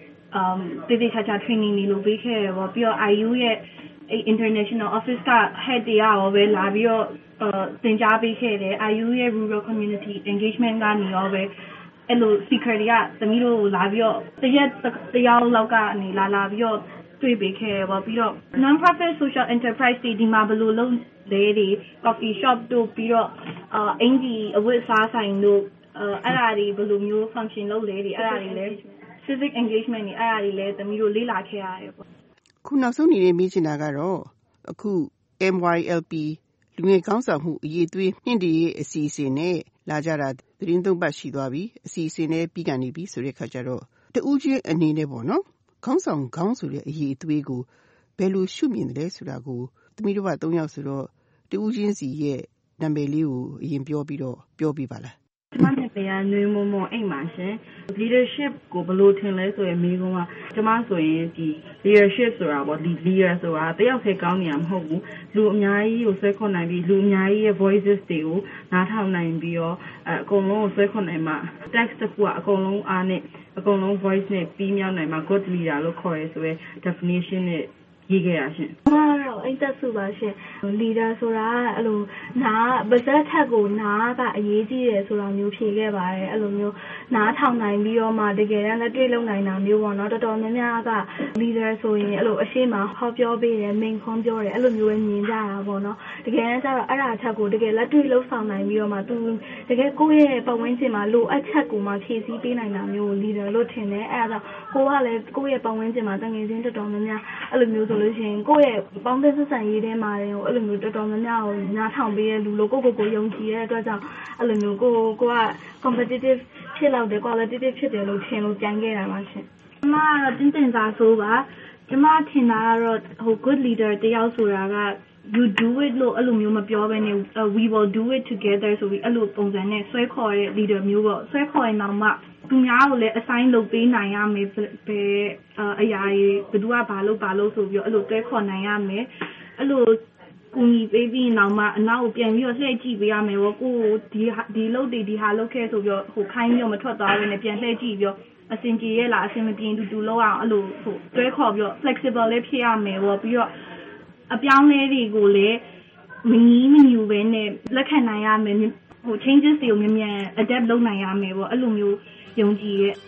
um တေးသေးချာချာ training တွေလုပ်ပေးခဲ့တယ်ပေါ့ပြီးတော့ I U ရဲ့ international office က head တွေရောပဲလာပြီးတော့သင်ကြားပေးခဲ့တယ် I U ရဲ့ rural community engagement ကနေရောပဲအဲ့လို speaker တွေကသမီးတို့လာပြီးတော့တရက်တယောက်လောက်ကနေလာလာပြီးတော့တွေ့ပေးခဲ့တယ်ပေါ့ပြီးတော့ non profit social enterprise တွေဒီမှာဘယ်လိုလုပ်လဲတွေ coffee shop တို့ပြီးတော့အင်ဂျီအဝတ်စားဆိုင်တို့အဲ့ဒါတွေဘယ်လိုမျိုး function လုပ်လဲတွေအဲ့ဒါတွေလည်း civic engagement တွေအဲ့ဒါတွေလည်းသမီးတို့လေ့လာခဲ့ရတယ်ပေါ့ခုနောက်ဆုံးနေမေးချင်တာကတော့အခု M Y L P လူငယ်ကောင်းဆောင်မှုအရေးသွေးမြင့်တည်ရေးအစီအစဉ်နဲ့လာကြတာသတင်းသုံးပတ်ရှိသွားပြီအစီအစဉ်နဲ့ပြီးကနေပြီဆိုတဲ့ခါကျတော့တူးချင်းအနေနဲ့ပေါ့နော်ခေါင်းဆောင်ခေါင်းဆိုတဲ့အရေးအသွေးကိုဘယ်လိုရှုမြင်တယ်လဲဆိုတာကိုသမီးတို့ကသုံးယောက်ဆိုတော့တူးချင်းစီရဲ့နာမည်လေးကိုအရင်ပြောပြီးတော့ပြောပြပါလားကျမနဲ့တရားနွေးမမအိမ်မှာရှင် leadership ကိုဘယ်လိုထင်လဲဆိုရင်မိကုန်းကကျမဆိုရင်ဒီ leadership ဆိုတာပေါ့ဒီ leader ဆိုတာတယောက်ထဲကောင်းနေတာမဟုတ်ဘူးလူအများကြီးကိုဆွဲခေါ်နိုင်ပြီးလူအများကြီးရဲ့ voices တွေကိုနားထောင်နိုင်ပြီးတော့အကုန်လုံးကိုဆွဲခေါ်နိုင်မှာ text တစ်ခုကအကုန်လုံးအားနဲ့အကုန်လုံး voice နဲ့ပြီးမြောက်နိုင်မှာ good leader လို့ခေါ်ရဲဆိုရဲ definition နဲ့ရေးခဲ့ရရှင်။ဟုတ်တော့အိတ်သက်စုပါရှင်။ leader ဆိုတာအဲ့လိုနားပါဇက်ထက်ကိုနားကအရေးကြီးတယ်ဆိုတာမျိုးဖြေခဲ့ပါတယ်။အဲ့လိုမျိုးနားထောင်နိုင်ပြီးတော့မှတကယ်တမ်းလက်တွေ့လုပ်နိုင်တာမျိုးပေါ့နော်။တော်တော်များများက leader ဆိုရင်အဲ့လိုအရှိမဟောပြောပေးတယ်၊မိန့်ခွန်းပြောတယ်အဲ့လိုမျိုးပဲမြင်ကြတာပေါ့နော်။တကယ်တမ်းကျတော့အဲ့ဒါအချက်ကိုတကယ်လက်တွေ့လုပ်ဆောင်နိုင်ပြီးတော့မှသူတကယ်ကိုယ့်ရဲ့ပတ်ဝန်းကျင်မှာလိုအပ်ချက်ကိုမှဖြည့်ဆည်းပေးနိုင်တာမျိုး leader လို့ထင်တယ်။အဲ့ဒါကြောင့်ကိုကလည်းကိုယ့်ရဲ့ပတ်ဝန်းကျင်မှာတကယ်ချင်းတော်တော်များများအဲ့လိုမျိုးဆိုလို့ရှိရင်ကိုယ့်ရဲ့ပေါင်းသင်းဆက်ဆံရေးထဲမှာလည်းအဲ့လိုမျိုးတော်တော်များများကိုနားထောင်ပေးတဲ့လူလို့ကိုကိုကိုယုံကြည်တဲ့အတွက်ကြောင့်အဲ့လိုမျိုးကိုကိုက competitive ဖြစ်လောက်တယ် qualitative ဖြစ်တယ်လို့ထင်လို့ပြန်ခဲ့တာပါရှင်။ကျမကတော့တင်းတင်စားဆိုပါကျမထင်တာကတော့ဟို good leader တယောက်ဆိုတာက you do it လို့အဲ့လိုမျိုးမပြောဘဲနဲ့ we will do it together ဆိုပြီးအဲ့လိုပုံစံနဲ့ဆွဲခေါ်တဲ့ leader မျိုးပေါ့ဆွဲခေါ်ရင်တော့မှသူများကိုလည်း assign လုပ်ပေးနိုင်ရမယ်ပဲအရာတွေဘယ်သူကဘာလုပ်ဘာလုပ်ဆိုပြီးတော့အဲ့လိုတွဲခေါ်နိုင်ရမယ်အဲ့လိုကူညီပေးပြီးနောက်မှအနောက်ကိုပြန်ပြီးတော့လှည့်ကြည့်ပေးရမယ်ပေါ့ကိုဒီဒီလုပ်တွေဒီဟာလုပ်ခဲ့ဆိုပြီးတော့ဟိုခိုင်းပြီးတော့မထွက်သွားဘဲနဲ့ပြန်လှည့်ကြည့်ပြီးတော့အဆင်ပြေရဲ့လားအဆင်မပြေတူတူလောက်အောင်အဲ့လိုဟိုတွဲခေါ်ပြီးတော့ flexible လေးဖြစ်ရမယ်ပေါ့ပြီးတော့အပြောင်းလဲတွေကိုလည်းမငီးမညူပဲနဲ့လက်ခံနိုင်ရမယ်ဟို changes တွေကိုမြန်မြန် adapt လုပ်နိုင်ရမယ်ပေါ့အဲ့လိုမျိုးယုံကြည်ရဲ့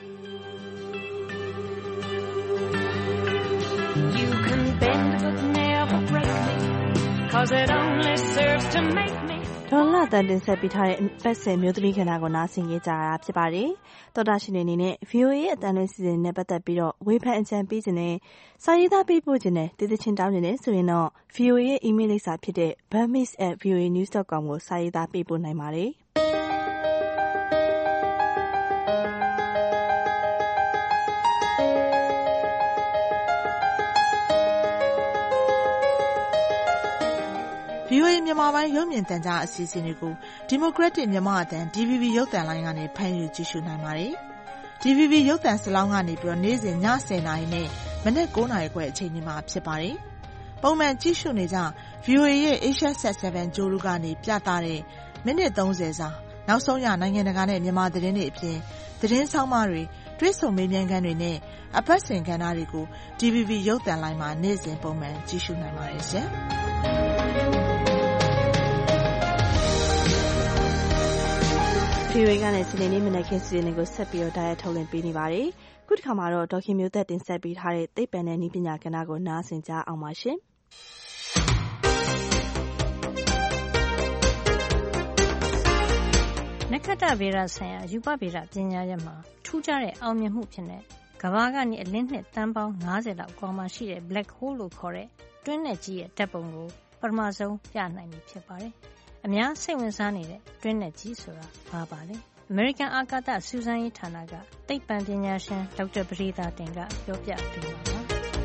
You can bend but never break me cause it only serves to make me ဒေါ်လာတန်တင်ဆက်ပေးထားတဲ့ပတ်စင်မျိုးသမီးခန္ဓာကိုနားဆင်ကြကြတာဖြစ်ပါတယ်။တော်တာရှင်တွေအနေနဲ့ V O A ရဲ့အတန်းလွှင့်စီစဉ်နဲ့ပတ်သက်ပြီးတော့ဝေဖန်အကြံပေးခြင်းနဲ့စာရေးသားပေးပို့ခြင်းနဲ့တည်တည်ချင်းတောင်းနေတယ်ဆိုရင်တော့ V O A ရဲ့ email လိပ်စာဖြစ်တဲ့ burmese at voanews dot com ကိုစာရေးသားပေးပို့နိုင်ပါတယ်။ V O A မြန်မာပိုင်းရုပ်မြင်သံကြားအစီအစဉ်တွေကို Democratic မြန်မာအသံ D V B ရုပ်သံလိုင်းကနေဖမ်းယူကြည့်ရှုနိုင်ပါတယ်။ D V B ရုပ်သံစလောင်းကနေပြီးတော့နေ့စဉ်ညဆယ်နာရီနဲ့မနက်၉နာရီခွဲအချိန်ဒီမှာဖြစ်ပါတယ်။ပုံမှန်ကြည့်ရှုနေကြ V O A ရဲ့ Asia Sat 7 ဂျိုးလူကနေပြသတဲ့မိနစ်သုံးဆယ်စာနောက်ဆုံးရနိုင်ငံတကာနဲ့မြန်မာသတင်းတွေအပြင်သတင်းဆောင်မတွေတွေ့ဆုံမေးမြန်းခန်းတွေနဲ့အပတ်စဉ်ကဏ္ဍတွေကို D V B ရုပ်သံလိုင်းမှာနေ့စဉ်ပုံမှန်ကြည့်ရှုနိုင်ပါတယ်ရှင်။ဗွီအိုအေကနေစနေနေ့မနက်ခင်းစီစဉ်ကိုဆက်ပြီးတော့တိုက်ရိုက်ထုတ်လွှင့်ပေးနေပါတယ်။ခုတစ်ခါမှာတော့ဒေါခင်မျိုးသက်တင်ဆက်ပေးထားတဲ့သိပ္ပံနဲ့နည်းပညာကဏ္ဍကိုနားဆင်ကြအောင်ပါရှင်။နက္ခတ္တဗေဒဆိုင်ရာရူပဗေဒပညာရပ်မှာထူးခြားတဲ့အောင်မြင်မှုဖြစ်တဲ့ကမ္ဘာကနေအလင်းနှစ်သန်းပေါင်း၅၀လောက်အကွာမှာရှိတဲ့ Black Hole လို့ခေါ်တဲ့တွင်းနက်ကြီးရဲ့ဓာတ်ပုံကိုပထမဆုံးပြနိုင်ပြီဖြစ်ပါတယ်။အများစိတ်ဝင်စားနေတဲ့တွင်းနက်ကြီးဆိုတာဘာပါလဲ။အမေရိကန်အာကာသစူးစမ်းရေးဌာနကသိပ္ပံပညာရှင်ဒေါက်တာပဒေသာတင်ကပြောပြပေးပါမယ်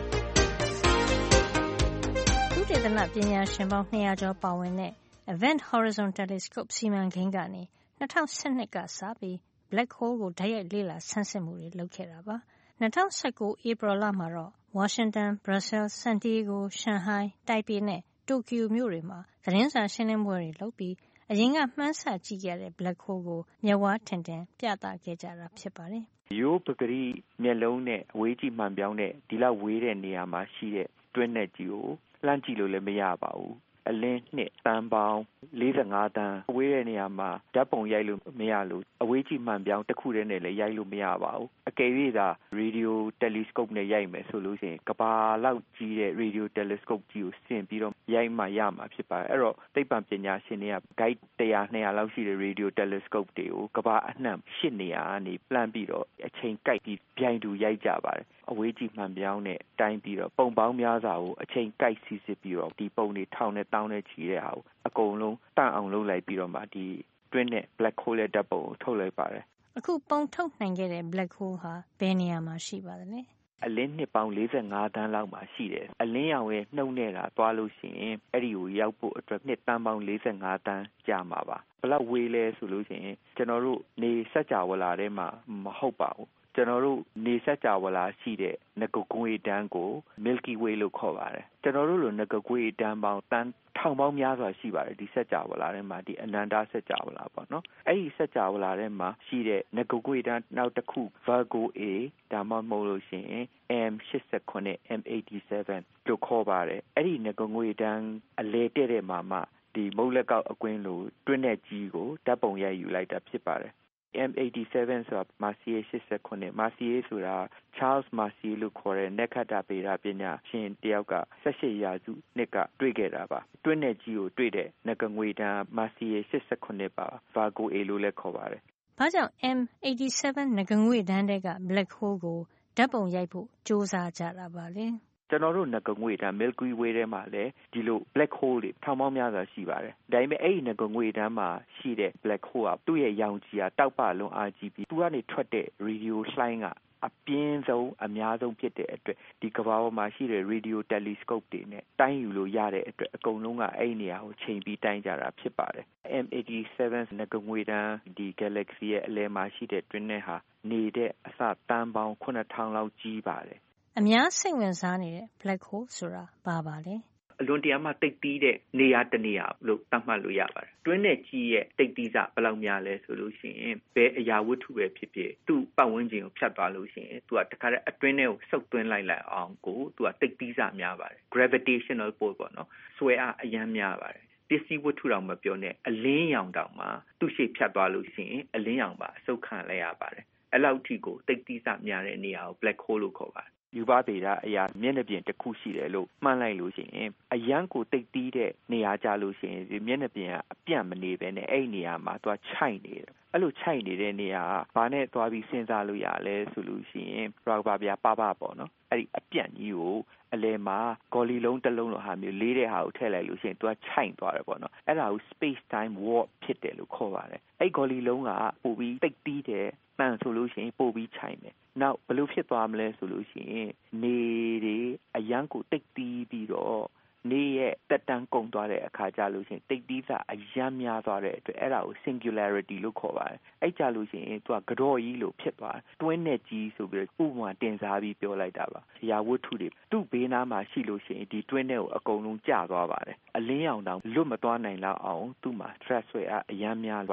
။သုတေသနပညာရှင်ပေါင်း၂၀၀ကျော်ပါဝင်တဲ့ Event Horizon Telescope စီမံကိန်းကနေ၂၀၁၂ကစပြီး Black Hole ကိုတိုက်ရိုက်လေ့လာဆန်းစစ်မှုတွေလုပ်ခဲ့တာပါ။၂၀၁၉ ဧပြီလမှာတော့ ဝါရှင်တန်၊ ဘရပ်ဆဲလ်၊ ဆန်တီယေဂို၊ ရှန်ဟိုင်း၊ တိုင်ပေနဲ့တိုကျိုမြို့တွေမှာသတင်းစာရှင်းလင်းပွဲတွေလုပ်ပြီးအရင်ကမှန်းဆကြည့်ခဲ့တဲ့ Black Hole ကိုမျက်ဝါးထင်ထင်ပြသခဲ့ကြတာဖြစ်ပါတယ်။ရိုးပကတိမျက်လုံးနဲ့အဝေးကြည့်မှန်ပြောင်းတဲ့ဒီလောက်ဝေးတဲ့နေရာမှာရှိတဲ့တွင်းနက်ကြီးကိုလှမ်းကြည့်လို့လည်းမရပါဘူး။အလင်းနှစ်တန်းပေါင်းလေးဆယ့်ငါးတန်းဝေးတဲ့နေရာမှာဓာတ်ပုံရိုက်လို့မရလို့အဝေးကြည့်မှန်ပြောင်းတစ်ခုတည်းနဲ့လည်းရိုက်လို့မရပါဘူးအကယ်၍သာရေဒီယိုတယ်လီစကုပ်နဲ့ရိုက်မယ်ဆိုလို့ရှိရင်ကဘာလောက်ကြီးတဲ့ရေဒီယိုတယ်လီစကုပ်ကြီးကိုဆင်ပြီးတော့ရိုက်မှရမှာဖြစ်ပါတယ်အဲ့တော့သိပ္ပံပညာရှင်တွေက guide တစ်ရာနှစ်ရာလောက်ရှိတဲ့ရေဒီယိုတယ်လီစကုပ်တွေကိုကဘာအနှံ့ရှစ်နေရာကနေလှမ်းပြီးတော့အချိန်ကိုက်ပြီးပြိုင်တူရိုက်ကြပါတယ်အဝေးကြည့်မှန်ပြောင်းနဲ့တိုင်းပြီးတော့ပုံပေါင်းများစွာကိုအချိန်ကိုက်စီစစ်ပြီးတော့ဒီပုံတွေထောင်နဲ့တောင်းနဲ့ချီတဲ့ဟာကိုအကုန်လုံးတန့်အောင်လုပ်လိုက်ပြီးတော့မှဒီတွင်းနဲ့ Black Hole ရဲ့ဓာတ်ပုံကိုထုတ်လိုက်ပါတယ်အခုပုံထုတ်နိုင်ခဲ့တဲ့ Black Hole ဟာဘယ်နေရာမှာရှိပါသလဲအလင်းနှစ်ပေါင်းလေးဆယ့်ငါးတန်းလောက်မှာရှိတယ်အလင်းရောင်ရဲ့နှုတ်နဲ့တာသွားလို့ရှိရင်အဲ့ဒီကိုရောက်ဖို့အတွက်နှစ်တန်းပေါင်းလေးဆယ့်ငါးတန်းကြာမှာပါဘယ်လောက်ဝေးလဲဆိုလို့ရှိရင်ကျွန်တော်တို့နေစัจ java လာထဲမှာမဟုတ်ပါဘူးကျွန်တော်တို့နေစัจ java လာရှိတဲ့ငကုကွေးတန်းကို Milky Way လို့ခေါ်ပါတယ်ကျွန်တော်တို့လိုငကုကွေးတန်းပေါင်းတန်းထောင်ပေါင်းများစွာရှိပါတယ်ဒီစัจ java လာထဲမှာဒီအနန္တစัจ java လာပေါ့နော်အဲ့ဒီစัจ java လာထဲမှာရှိတဲ့ငကုကွေးတန်းနောက်တစ်ခု Virgo A ဒါမှမဟုတ်လို့ရှိရင် M ၈၇ M ၈၇လို့ခေါ်ပါတယ်အဲ့ဒီငကုကွေးတန်းအလဲတဲ့တဲ့မှာမှဒီမုတ်လက်ကောက်အကွင်းလိုတွင်းနဲ့ကြီးကိုဓာတ်ပုံရိုက်ယူလိုက်တာဖြစ်ပါတယ်M ၈၇ ဆိုတာ Messier ၈၇ Messier ဆိုတာ Charles Messier လို့ခေါ်တဲ့နက္ခတ္တဗေဒပညာရှင်တယောက်က၁၈ရာစုနှစ်ကတွေ့ခဲ့တာပါတွင်းနဲ့ကြီးကိုတွေ့တဲ့ငကငွေတန်း Messier ၈၇ပါ Virgo A လို့လည်းခေါ်ပါတယ်ဘာကြောင့် M ၈၇ ငကငွေတန်းတဲ့က Black Hole ကိုဓာတ်ပုံရိုက်ဖို့ကြိုးစားကြတာပါလေကျွန်တော်တို့ငကငွေတန်း Milky Way ထဲမှာလည်းဒီလို Black Hole တွေထောင်ပေါင်းများစွာရှိပါတယ်ဒါပေမဲ့အဲ့ဒီငကငွေတန်းမှာရှိတဲ့ Black Hole ကသူ့ရဲ့ရောင်ခြည်ကတောက်ပလွန်အားကြီးပြီးသူကနေထွက်တဲ့ radio လှိုင်းကအပြင်းဆုံးအများဆုံးဖြစ်တဲ့အတွက်ဒီကမ္ဘာပေါ်မှာရှိတဲ့ radio telescope တွေနဲ့တိုင်းယူလို့ရတဲ့အတွက်အကုန်လုံးကအဲ့ဒီနေရာကိုချိန်ပြီးတိုင်းကြတာဖြစ်ပါတယ် M ၈၇ ငကငွေတန်းဒီ galaxy ရဲ့အလယ်မှာရှိတဲ့တွင်းနဲ့ဟာနေတဲ့အစတန်းပေါင်းခုနှစ်ထောင်လောက်ကြီးပါတယ်အများစိတ်ဝင်စားနေတဲ့ Black Hole ဆိုတာဘာပါလဲအလွန်တရာမှတိတ်တီးတဲ့နေရာတနေရာလို့သတ်မှတ်လို့ရပါတယ်တွင်းနဲ့ကြီးရဲ့တိတ်တီးစဘယ်လောက်များလဲဆိုလို့ရှိရင်ဘယ်အရာဝတ္ထုပဲဖြစ်ဖြစ်သူ့ပတ်ဝန်းကျင်ကိုဖြတ်သွားလို့ရှိရင်သူကတခါတည်းအတွင်းထဲကိုစုပ်သွင်းလိုက်လိုက်အောင်ကိုသူကတိတ်တီးစများပါတယ် gravitational pull ပေါ့နော်ဆွဲအားအရမ်းများပါတယ်ပစ္စည်းဝတ္ထုတောင်မပြောနဲ့အလင်းရောင်တောင်မှသူ့ရှေ့ဖြတ်သွားလို့ရှိရင်အလင်းရောင်ပါအဆုတ်ခံလိုက်ရပါတယ်အဲ့လောက်ထိကိုတိတ်တီးစများတဲ့နေရာကို Black Hole လို့ခေါ်ပါတယ်ယူပါဗေဒအရာမျက်နှာပြင်တစ်ခုရှိတယ်လို့မှန်းလိုက်လို့ရှိရင်အရန်ကိုတိတ်တီးတဲ့နေရာကြလို့ရှိရင်ဒီမျက်နှာပြင်ကအပြန့်မနေပဲနဲ့အဲ့ဒီနေရာမှာသွားခြိုက်နေတယ်အဲ့လိုခြိုက်နေတဲ့နေရာကဘာနဲ့သွားပြီးစဉ်းစားလို့ရလဲဆိုလို့ရှိရင်ရောဘာပြပပပေါ့နော်အဲ့ဒီအပြန့်ကြီးကိုအလယ်မှာဂေါ်လီလုံးတစ်လုံးလိုဟာမျိုးလေးတဲ့ဟာကိုထည့်လိုက်လို့ရှိရင်သူကခြိုက်သွားတယ်ပေါ့နော်အဲ့ဒါကို space time warp ဖြစ်တယ်လို့ခေါ်ပါတယ်အဲ့ဂေါ်လီလုံးကပို့ပြီးတိတ်တီးတယ်မှန်ဆိုလို့ရှိရင်ပို့ပြီးခြိုက်မယ်နောက်ဘယ်လိုဖြစ်သွားမလဲဆိုလို့ရှိရင်နေတွေအရန်ကိုတိတ်တီးပြီးတော့နေရဲ့တက်တန်းကုန်သွားတဲ့အခါကျလို့ရှိရင်တိတ်တီးစာအရန်များသွားတဲ့အတွက်အဲ့ဒါကို singularity လို့ခေါ်ပါတယ်အဲ့ကြလို့ရှိရင်သူကကြော့ကြီးလို့ဖြစ်သွားတယ်တွင်းနဲ့ကြီးဆိုပြီးဥပမာတင်စားပြီးပြောလိုက်တာပါအရာဝတ္ထုတွေသူ့ဘေးနားမှာရှိလို့ရှိရင်ဒီတွင်းနဲ့ကိုအကုန်လုံးကျသွားပါတယ်အလင်းရောင်တောင်လွတ်မသွားနိုင်လောက်အောင်သူ့မှာ stress ဆွဲအားအရန်များပါတယ်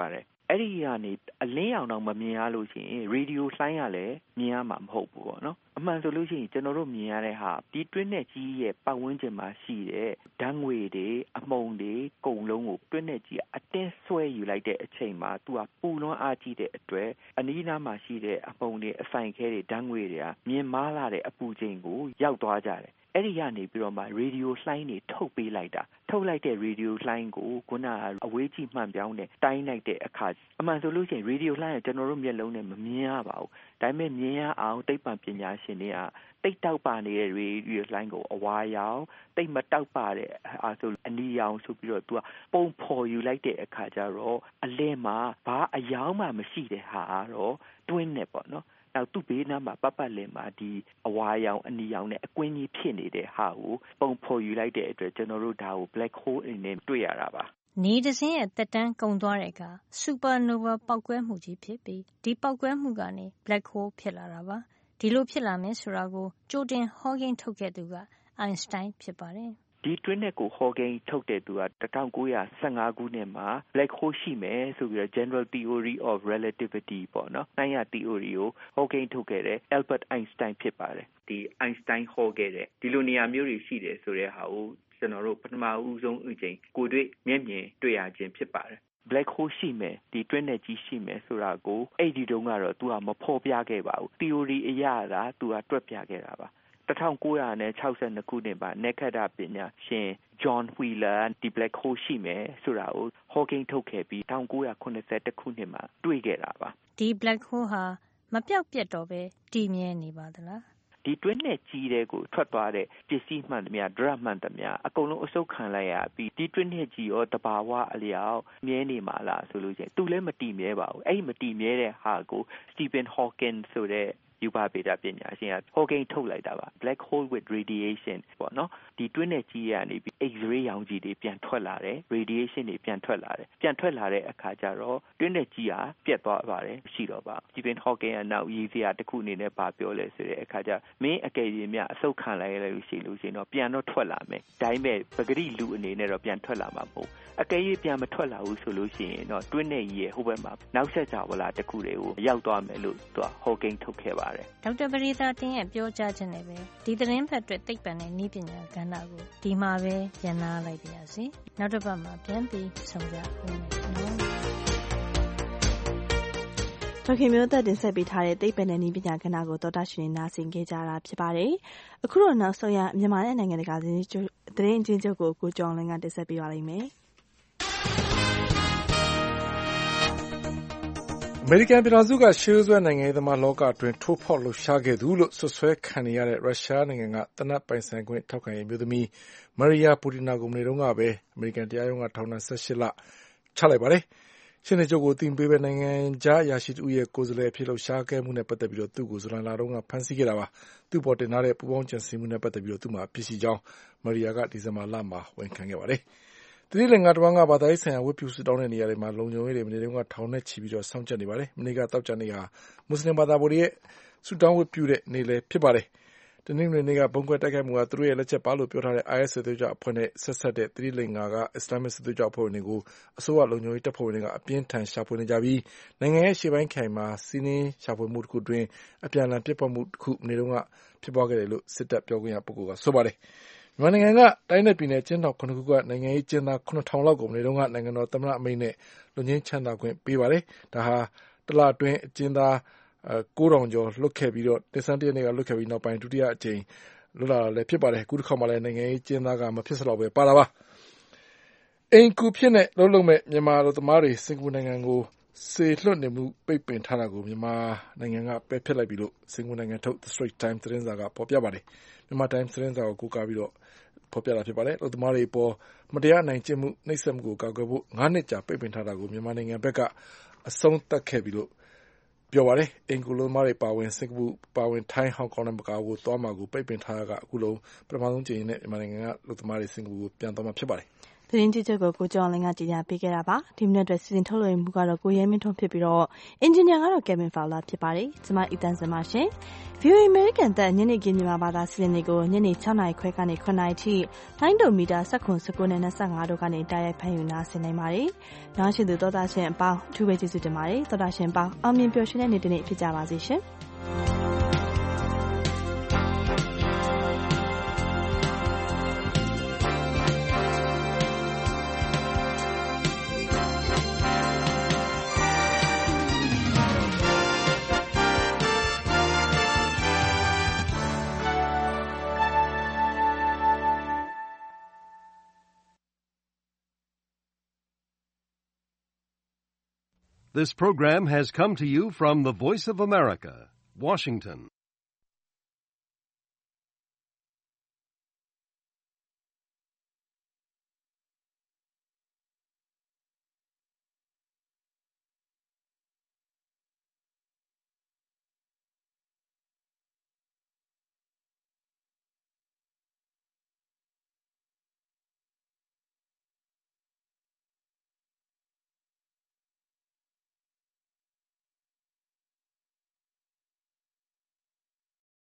အဲ့ဒီကနေအလင်းရောင်တော့မမြင်ရလို့ရှိရင်ရေဒီယိုလှိုင်းရလည်းမြင်ရမှာမဟုတ်ဘူးပေါ့နော်အမှန်ဆိုလို့ရှိရင်ကျွန်တော်တို့မြင်ရတဲ့ဟာဒီတွင်းနဲ့ကြီးရဲ့ပတ်ဝန်းကျင်မှာရှိတဲ့ဓာတ်ငွေတွေအမှုန်တွေကုံလုံးကိုတွင်းနဲ့ကြီးအတင်းဆွဲယူလိုက်တဲ့အချိန်မှာသူကပူလွန်းအားကြီးတဲ့အတွက်အနီးနားမှာရှိတဲ့အမှုန်တွေအဆိုင်ခဲတွေဓာတ်ငွေတွေကမြင်မားလာတဲ့အပူချိန်ကိုရောက်သွားကြတယ်အဲ့ဒီကနေပြီးတော့မှရေဒီယိုလှိုင်းတွေထုတ်ပေးလိုက်တာထုတ်လိုက်တဲ့ရေဒီယိုလှိုင်းကိုခုနကအဝေးကြည့်မှန်ပြောင်းနဲ့တိုင်းလိုက်တဲ့အခါအမှန်ဆိုလို့ရှိရင်ရေဒီယိုလှိုင်းကကျွန်တော်တို့မျက်လုံးနဲ့မမြင်ရပါဘူးဒါပေမဲ့မြင်ရအောင်သိပ္ပံပညာရှင်တွေကတိတ်တောက်ပါနေတဲ့ရေဒီယိုလှိုင်းကိုအဝါရောင်တိတ်မတောက်ပါတဲ့အာဆိုအနီရောင်ဆိုပြီးတော့သူကပုံဖော်ယူလိုက်တဲ့အခါကျတော့အလင်းမှာဘာအယောင်မှမရှိတဲ့ဟာတော့တွင်းနေပေါ့နော်နောက်သူ့ဘေးနားမှာပတ်ပတ်လည်မှာဒီအဝါရောင်အနီရောင်နဲ့အကွင်းကြီးဖြစ်နေတဲ့ဟာကိုပုံဖော်ယူလိုက်တဲ့အတွက်ကျွန်တော်တို့ဒါကို black hole အနေနဲ့တွေ့ရတာပါနေတစ်စင်းရဲ့တက်တန်းကုန်သွားတဲ့အခါ supernova ပေါက်ကွဲမှုကြီးဖြစ်ပြီးဒီပေါက်ကွဲမှုကနေ black hole ဖြစ်လာတာပါဒီလိုဖြစ်လာမယ်ဆိုတာကိုကြိုတင်ဟောကိန်းထုတ်ခဲ့သူက Einstein ဖြစ်ပါတယ်ဒီတွင်းနဲ့ကိုဟောကိန်းထုတ်တဲ့သူကnineteen fifteenခုနှစ်မှာ black hole ရှိမယ်ဆိုပြီးတော့ general theory of relativity ပေါ့နော်။နှိုင်းရ theory ကိုဟောကိန်းထုတ်ခဲ့တဲ့ Albert Einstein ဖြစ်ပါတယ်။ဒီ Einstein ဟောခဲ့တဲ့ဒီလိုနေရာမျိုးတွေရှိတယ်ဆိုတဲ့ဟာကိုကျွန်တော်တို့ပထမဦးဆုံးအကြိမ်ကိုတွေ့မျက်မြင်တွေ့ရခြင်းဖြစ်ပါတယ်။ black hole ရှိမယ်ဒီတွင်းနဲ့ကြီးရှိမယ်ဆိုတာကိုအဲ့ဒီတုန်းကတော့ तू ကမဖော်ပြခဲ့ပါဘူး theory အရတာ तू ကတွက်ပြခဲ့တာပါnineteen sixty-twoခုနှစ်မှာနက္ခတ္တပညာရှင် John Wheeler ဒီ black hole ရှိမယ်ဆိုတာကိုဟောကိန်းထုတ်ခဲ့ပြီးnineteen seventy-oneခုနှစ်မှာတွေ့ခဲ့တာပါဒီ black hole ဟာမပြောက်ပြတ်တော့ပဲတည်မြဲနေပါသလားဒီတွင်းနဲ့ကြီးတဲ့ကိုထွက်သွားတဲ့ပစ္စည်းမှန်သမျှဒရတ်မှန်သမျှအကုန်လုံးအစုပ်ခံလိုက်ရပြီးဒီတွင်းနဲ့ကြီးရောတဘာဝအလျောက်မြဲနေမှာလားဆိုလို့ရှိရင်သူလည်းမတည်မြဲပါဘူးအဲ့ဒီမတည်မြဲတဲ့ဟာကို Stephen Hawking ဆိုတဲ့ယူပါဗေဒပညာရှင်ကဟောကိန်းထုတ်လိုက်တာပါ black hole with radiation ပေါ့နော်ဒီတွင်းနဲ့ကြီးရနေပြီး X-ray ရောင်ခြည်တွေပြန်ထွက်လာတယ် radiation တွေပြန်ထွက်လာတယ်ပြန်ထွက်လာတဲ့အခါကျတော့တွင်းနဲ့ကြီးဟာပြတ်သွားပါတယ်ရှိတော့ပါ Stephen Hawking ကနောက်ရေးစရာတစ်ခုအနေနဲ့ဗာပြောလဲဆိုတဲ့အခါကျမင်းအကယ်၍များအဆုတ်ခံလိုက်ရလို့ရှိလို့ရှိရင်တော့ပြန်တော့ထွက်လာမယ်ဒါပေမဲ့ပဂတိလူအနေနဲ့တော့ပြန်ထွက်လာမှာမဟုတ်အကယ်၍ပြန်မထွက်လာဘူးဆိုလို့ရှိရင်တော့တွင်းနဲ့ကြီးရဲ့ဟိုဘက်မှာနောက်ဆက်ကြဝဠာတစ်ခုတွေကိုရောက်သွားမယ်လို့သူကဟောကိန်းထုတ်ခဲ့ပါတယ်ဒေါက်တာပရိသတင်ရဲ့ပြောကြားခြင်းနဲ့ပဲဒီသတင်းဖတ်အတွက်သိပ္ပံနဲ့နည်းပညာကဏ္ဍကိုဒီမှာပဲရန်နာလိုက်ပါရစေနောက်တစ်ပတ်မှာပြန်ပြီးဆုံကြဦးမယ်ဒေါခင်မျိုးသက်တင်ဆက်ပေးထားတဲ့သိပ္ပံနဲ့နည်းပညာကဏ္ဍကိုသောတာရှင်နာဆင်ခဲ့ကြတာဖြစ်ပါတယ်အခုတော့နောက်ဆုံးရမြန်မာနဲ့နိုင်ငံတကာသတင်းသတင်းအချင်းချုပ်ကိုကိုကျော်လင်းကတင်ဆက်ပေးပါလိမ့်မယ်အမေရိကန်ပြည်ထောင်စုကရှေးရိုးစွဲနိုင်ငံရေးသမားလောကအတွင်းထိုးဖောက်လှုပ်ရှားခဲ့သူလို့ဆွဆွဲခံနေရတဲ့ရုရှားနိုင်ငံကတနက်ပိုင်ဆိုင်ခွင့်ထောက်ခံရေးမျိုးသမီးမာရီယာပူတီနာကိုမနေ့တုန်းကပဲအမေရိကန်တရားရုံးကထောင်ဒဏ်၁၈လချလိုက်ပါတယ်။ရှင်းနေချုပ်ကိုတင်ပေးပဲနိုင်ငံခြားရာရှိတူရဲ့ကိုယ်စားလှယ်ဖြစ်လှုပ်ရှားခဲ့မှုနဲ့ပတ်သက်ပြီးတော့သူ့ကိုဇူလိုင်လတုန်းကဖမ်းဆီးခဲ့တာပါ။သူ့ပေါ်တင်ထားတဲ့ပူပေါင်းကြံစည်မှုနဲ့ပတ်သက်ပြီးတော့သူ့မှာပြစ်ရှိကြောင်းမာရီယာကဒီဇင်ဘာလမှာဝန်ခံခဲ့ပါတယ်။တတိလင်္ကာတဝန်းကဘာသာရေးဆိုင်ရာဝတ်ပြုဆုတောင်းတဲ့နေရာတွေမှာလုံခြုံရေးတွေမနေ့တုန်းကထောင်နဲ့ချီပြီးတော့စောင့်ကြပ်နေပါတယ်။မနေ့ကတောက်ကြနေ့ဟာမွတ်စလင်ဘာသာဝင်တွေရဲ့ဆုတောင်းဝတ်ပြုတဲ့နေ့လည်းဖြစ်ပါတယ်။တနင်္ဂနွေနေ့ကဘုံကွဲတိုက်ခိုက်မှုကသူတို့ရဲ့လက်ချက်ပါလို့ပြောထားတဲ့ I S စစ်သွေးကြွအဖွဲ့နဲ့ဆက်ဆက်တဲ့တတိလင်္ကာကအစ္စလာမစ်စစ်သွေးကြွအဖွဲ့ဝင်တွေကိုအစိုးရလုံခြုံရေးတပ်ဖွဲ့ဝင်တွေကအပြင်းထန်ရှာဖွေနေကြပြီးနိုင်ငံရဲ့ရှေ့ပိုင်းခိုင်မှာစီးနင်းရှာဖွေမှုတစ်ခုတွင်အပြန်အလှန်ပြစ်ပတ်မှုတစ်ခုမနေ့တုန်းကဖြစ်ပွားခဲ့တယ်လို့စစ်တပ်ပြောခွင့်ရပုဂ္ဂိုလ်ကဆိုပါတယ်။မြန်မာနိုင်ငံကတိုင်းနယ်ပြည်နယ်ကျင်းတော်ခုနှစ်ခုကနိုင်ငံရေးကျင်းသားခုနှစ်ထောင်လောက်ကိုမနေ့တုန်းကနိုင်ငံတော်သမ္မတအမိန့်နဲ့လွတ်ငြိမ်းချမ်းသာခွင့်ပေးပါတယ်။ဒါဟာတလအတွင်းအကျဉ်းသားကိုးထောင်ကျော်လွတ်ခဲ့ပြီးတော့တစ်ဆန်းတရက်နေ့ကလွတ်ခဲ့ပြီးနောက်ပိုင်းဒုတိယအကြိမ်လွတ်လာတာလည်းဖြစ်ပါတယ်။အခုတစ်ခါမှလည်းနိုင်ငံရေးကျင်းသားကမဖြစ်စလောက်ပဲပါလာပါ။အိမ်ကူဖြစ်နဲ့လုံးလုံးမဲ့မြန်မာလူသမားတွေစင်ကာပူနိုင်ငံကိုစေလွှတ်နေမှုပိတ်ပင်ထားတာကိုမြန်မာနိုင်ငံကပယ်ဖျက်လိုက်ပြီလို့စင်ကာပူနိုင်ငံထုတ် The Straits Times သတင်းစာကဖော်ပြပါတယ်။မြန်မာ Times သတင်းစာကိုကိုးကားပြီးတော့ဖော်ပြတာဖြစ်ပါတယ်။လူသမားတွေပေါ်မတရားနိုင်ကျင့်မှုနှိပ်စက်မှုကိုကာကွယ်ဖို့ငါးနှစ်ကြာပိတ်ပင်ထားတာကိုမြန်မာနိုင်ငံဘက်ကအဆုံးသတ်ခဲ့ပြီလို့ပြောပါတယ်။အင်ကူလူသမားတွေပါဝင်စင်ကာပူပါဝင်ထိုင်းဟောင်ကောင်နဲ့မကာကိုသွားမှာကိုပိတ်ပင်ထားတာကအခုလုံးပထမဆုံးကြိမ်နဲ့မြန်မာနိုင်ငံကလူသမားတွေစင်ကာပူကိုပြန်သွားမှာဖြစ်ပါတယ်။သတင်းကြည့်ချက်ကိုကိုကျော်လင်းကကြီးညာပေးခဲ့တာပါဒီမိနစ်အတွက်စီစဉ်ထုတ်လွှင့်မှုကတော့ကိုရဲမင်းထွန်းဖြစ်ပြီးတော့အင်ဂျင်နီယာကတော့ Kevin Fowler ဖြစ်ပါတယ်ကျွန်မအီတန်စင်ပါရှင် ဗီအိုအေ American တက်ညနေခင်းမြန်မာဘာသာစီစဉ်တွေကိုညနေ၆နာရီခွဲကနေ၇နာရီထိလိုင်းဒိုမီတာ၁၉ ၁၉နဲ့၂၅တို့ကနေတိုက်ရိုက်ဖမ်းယူနာဆင်နိုင်ပါတယ်နားရှင်သူသောတာရှင်အပေါင်းအထူးပဲကျေးဇူးတင်ပါတယ်သောတာရှင်အပေါင်းအောင်မြင်ပျော်ရွှင်တဲ့နေ့တစ်နေ့ဖြစ်ကြပါစေရှင် This program has come to you from the Voice of America, Washington.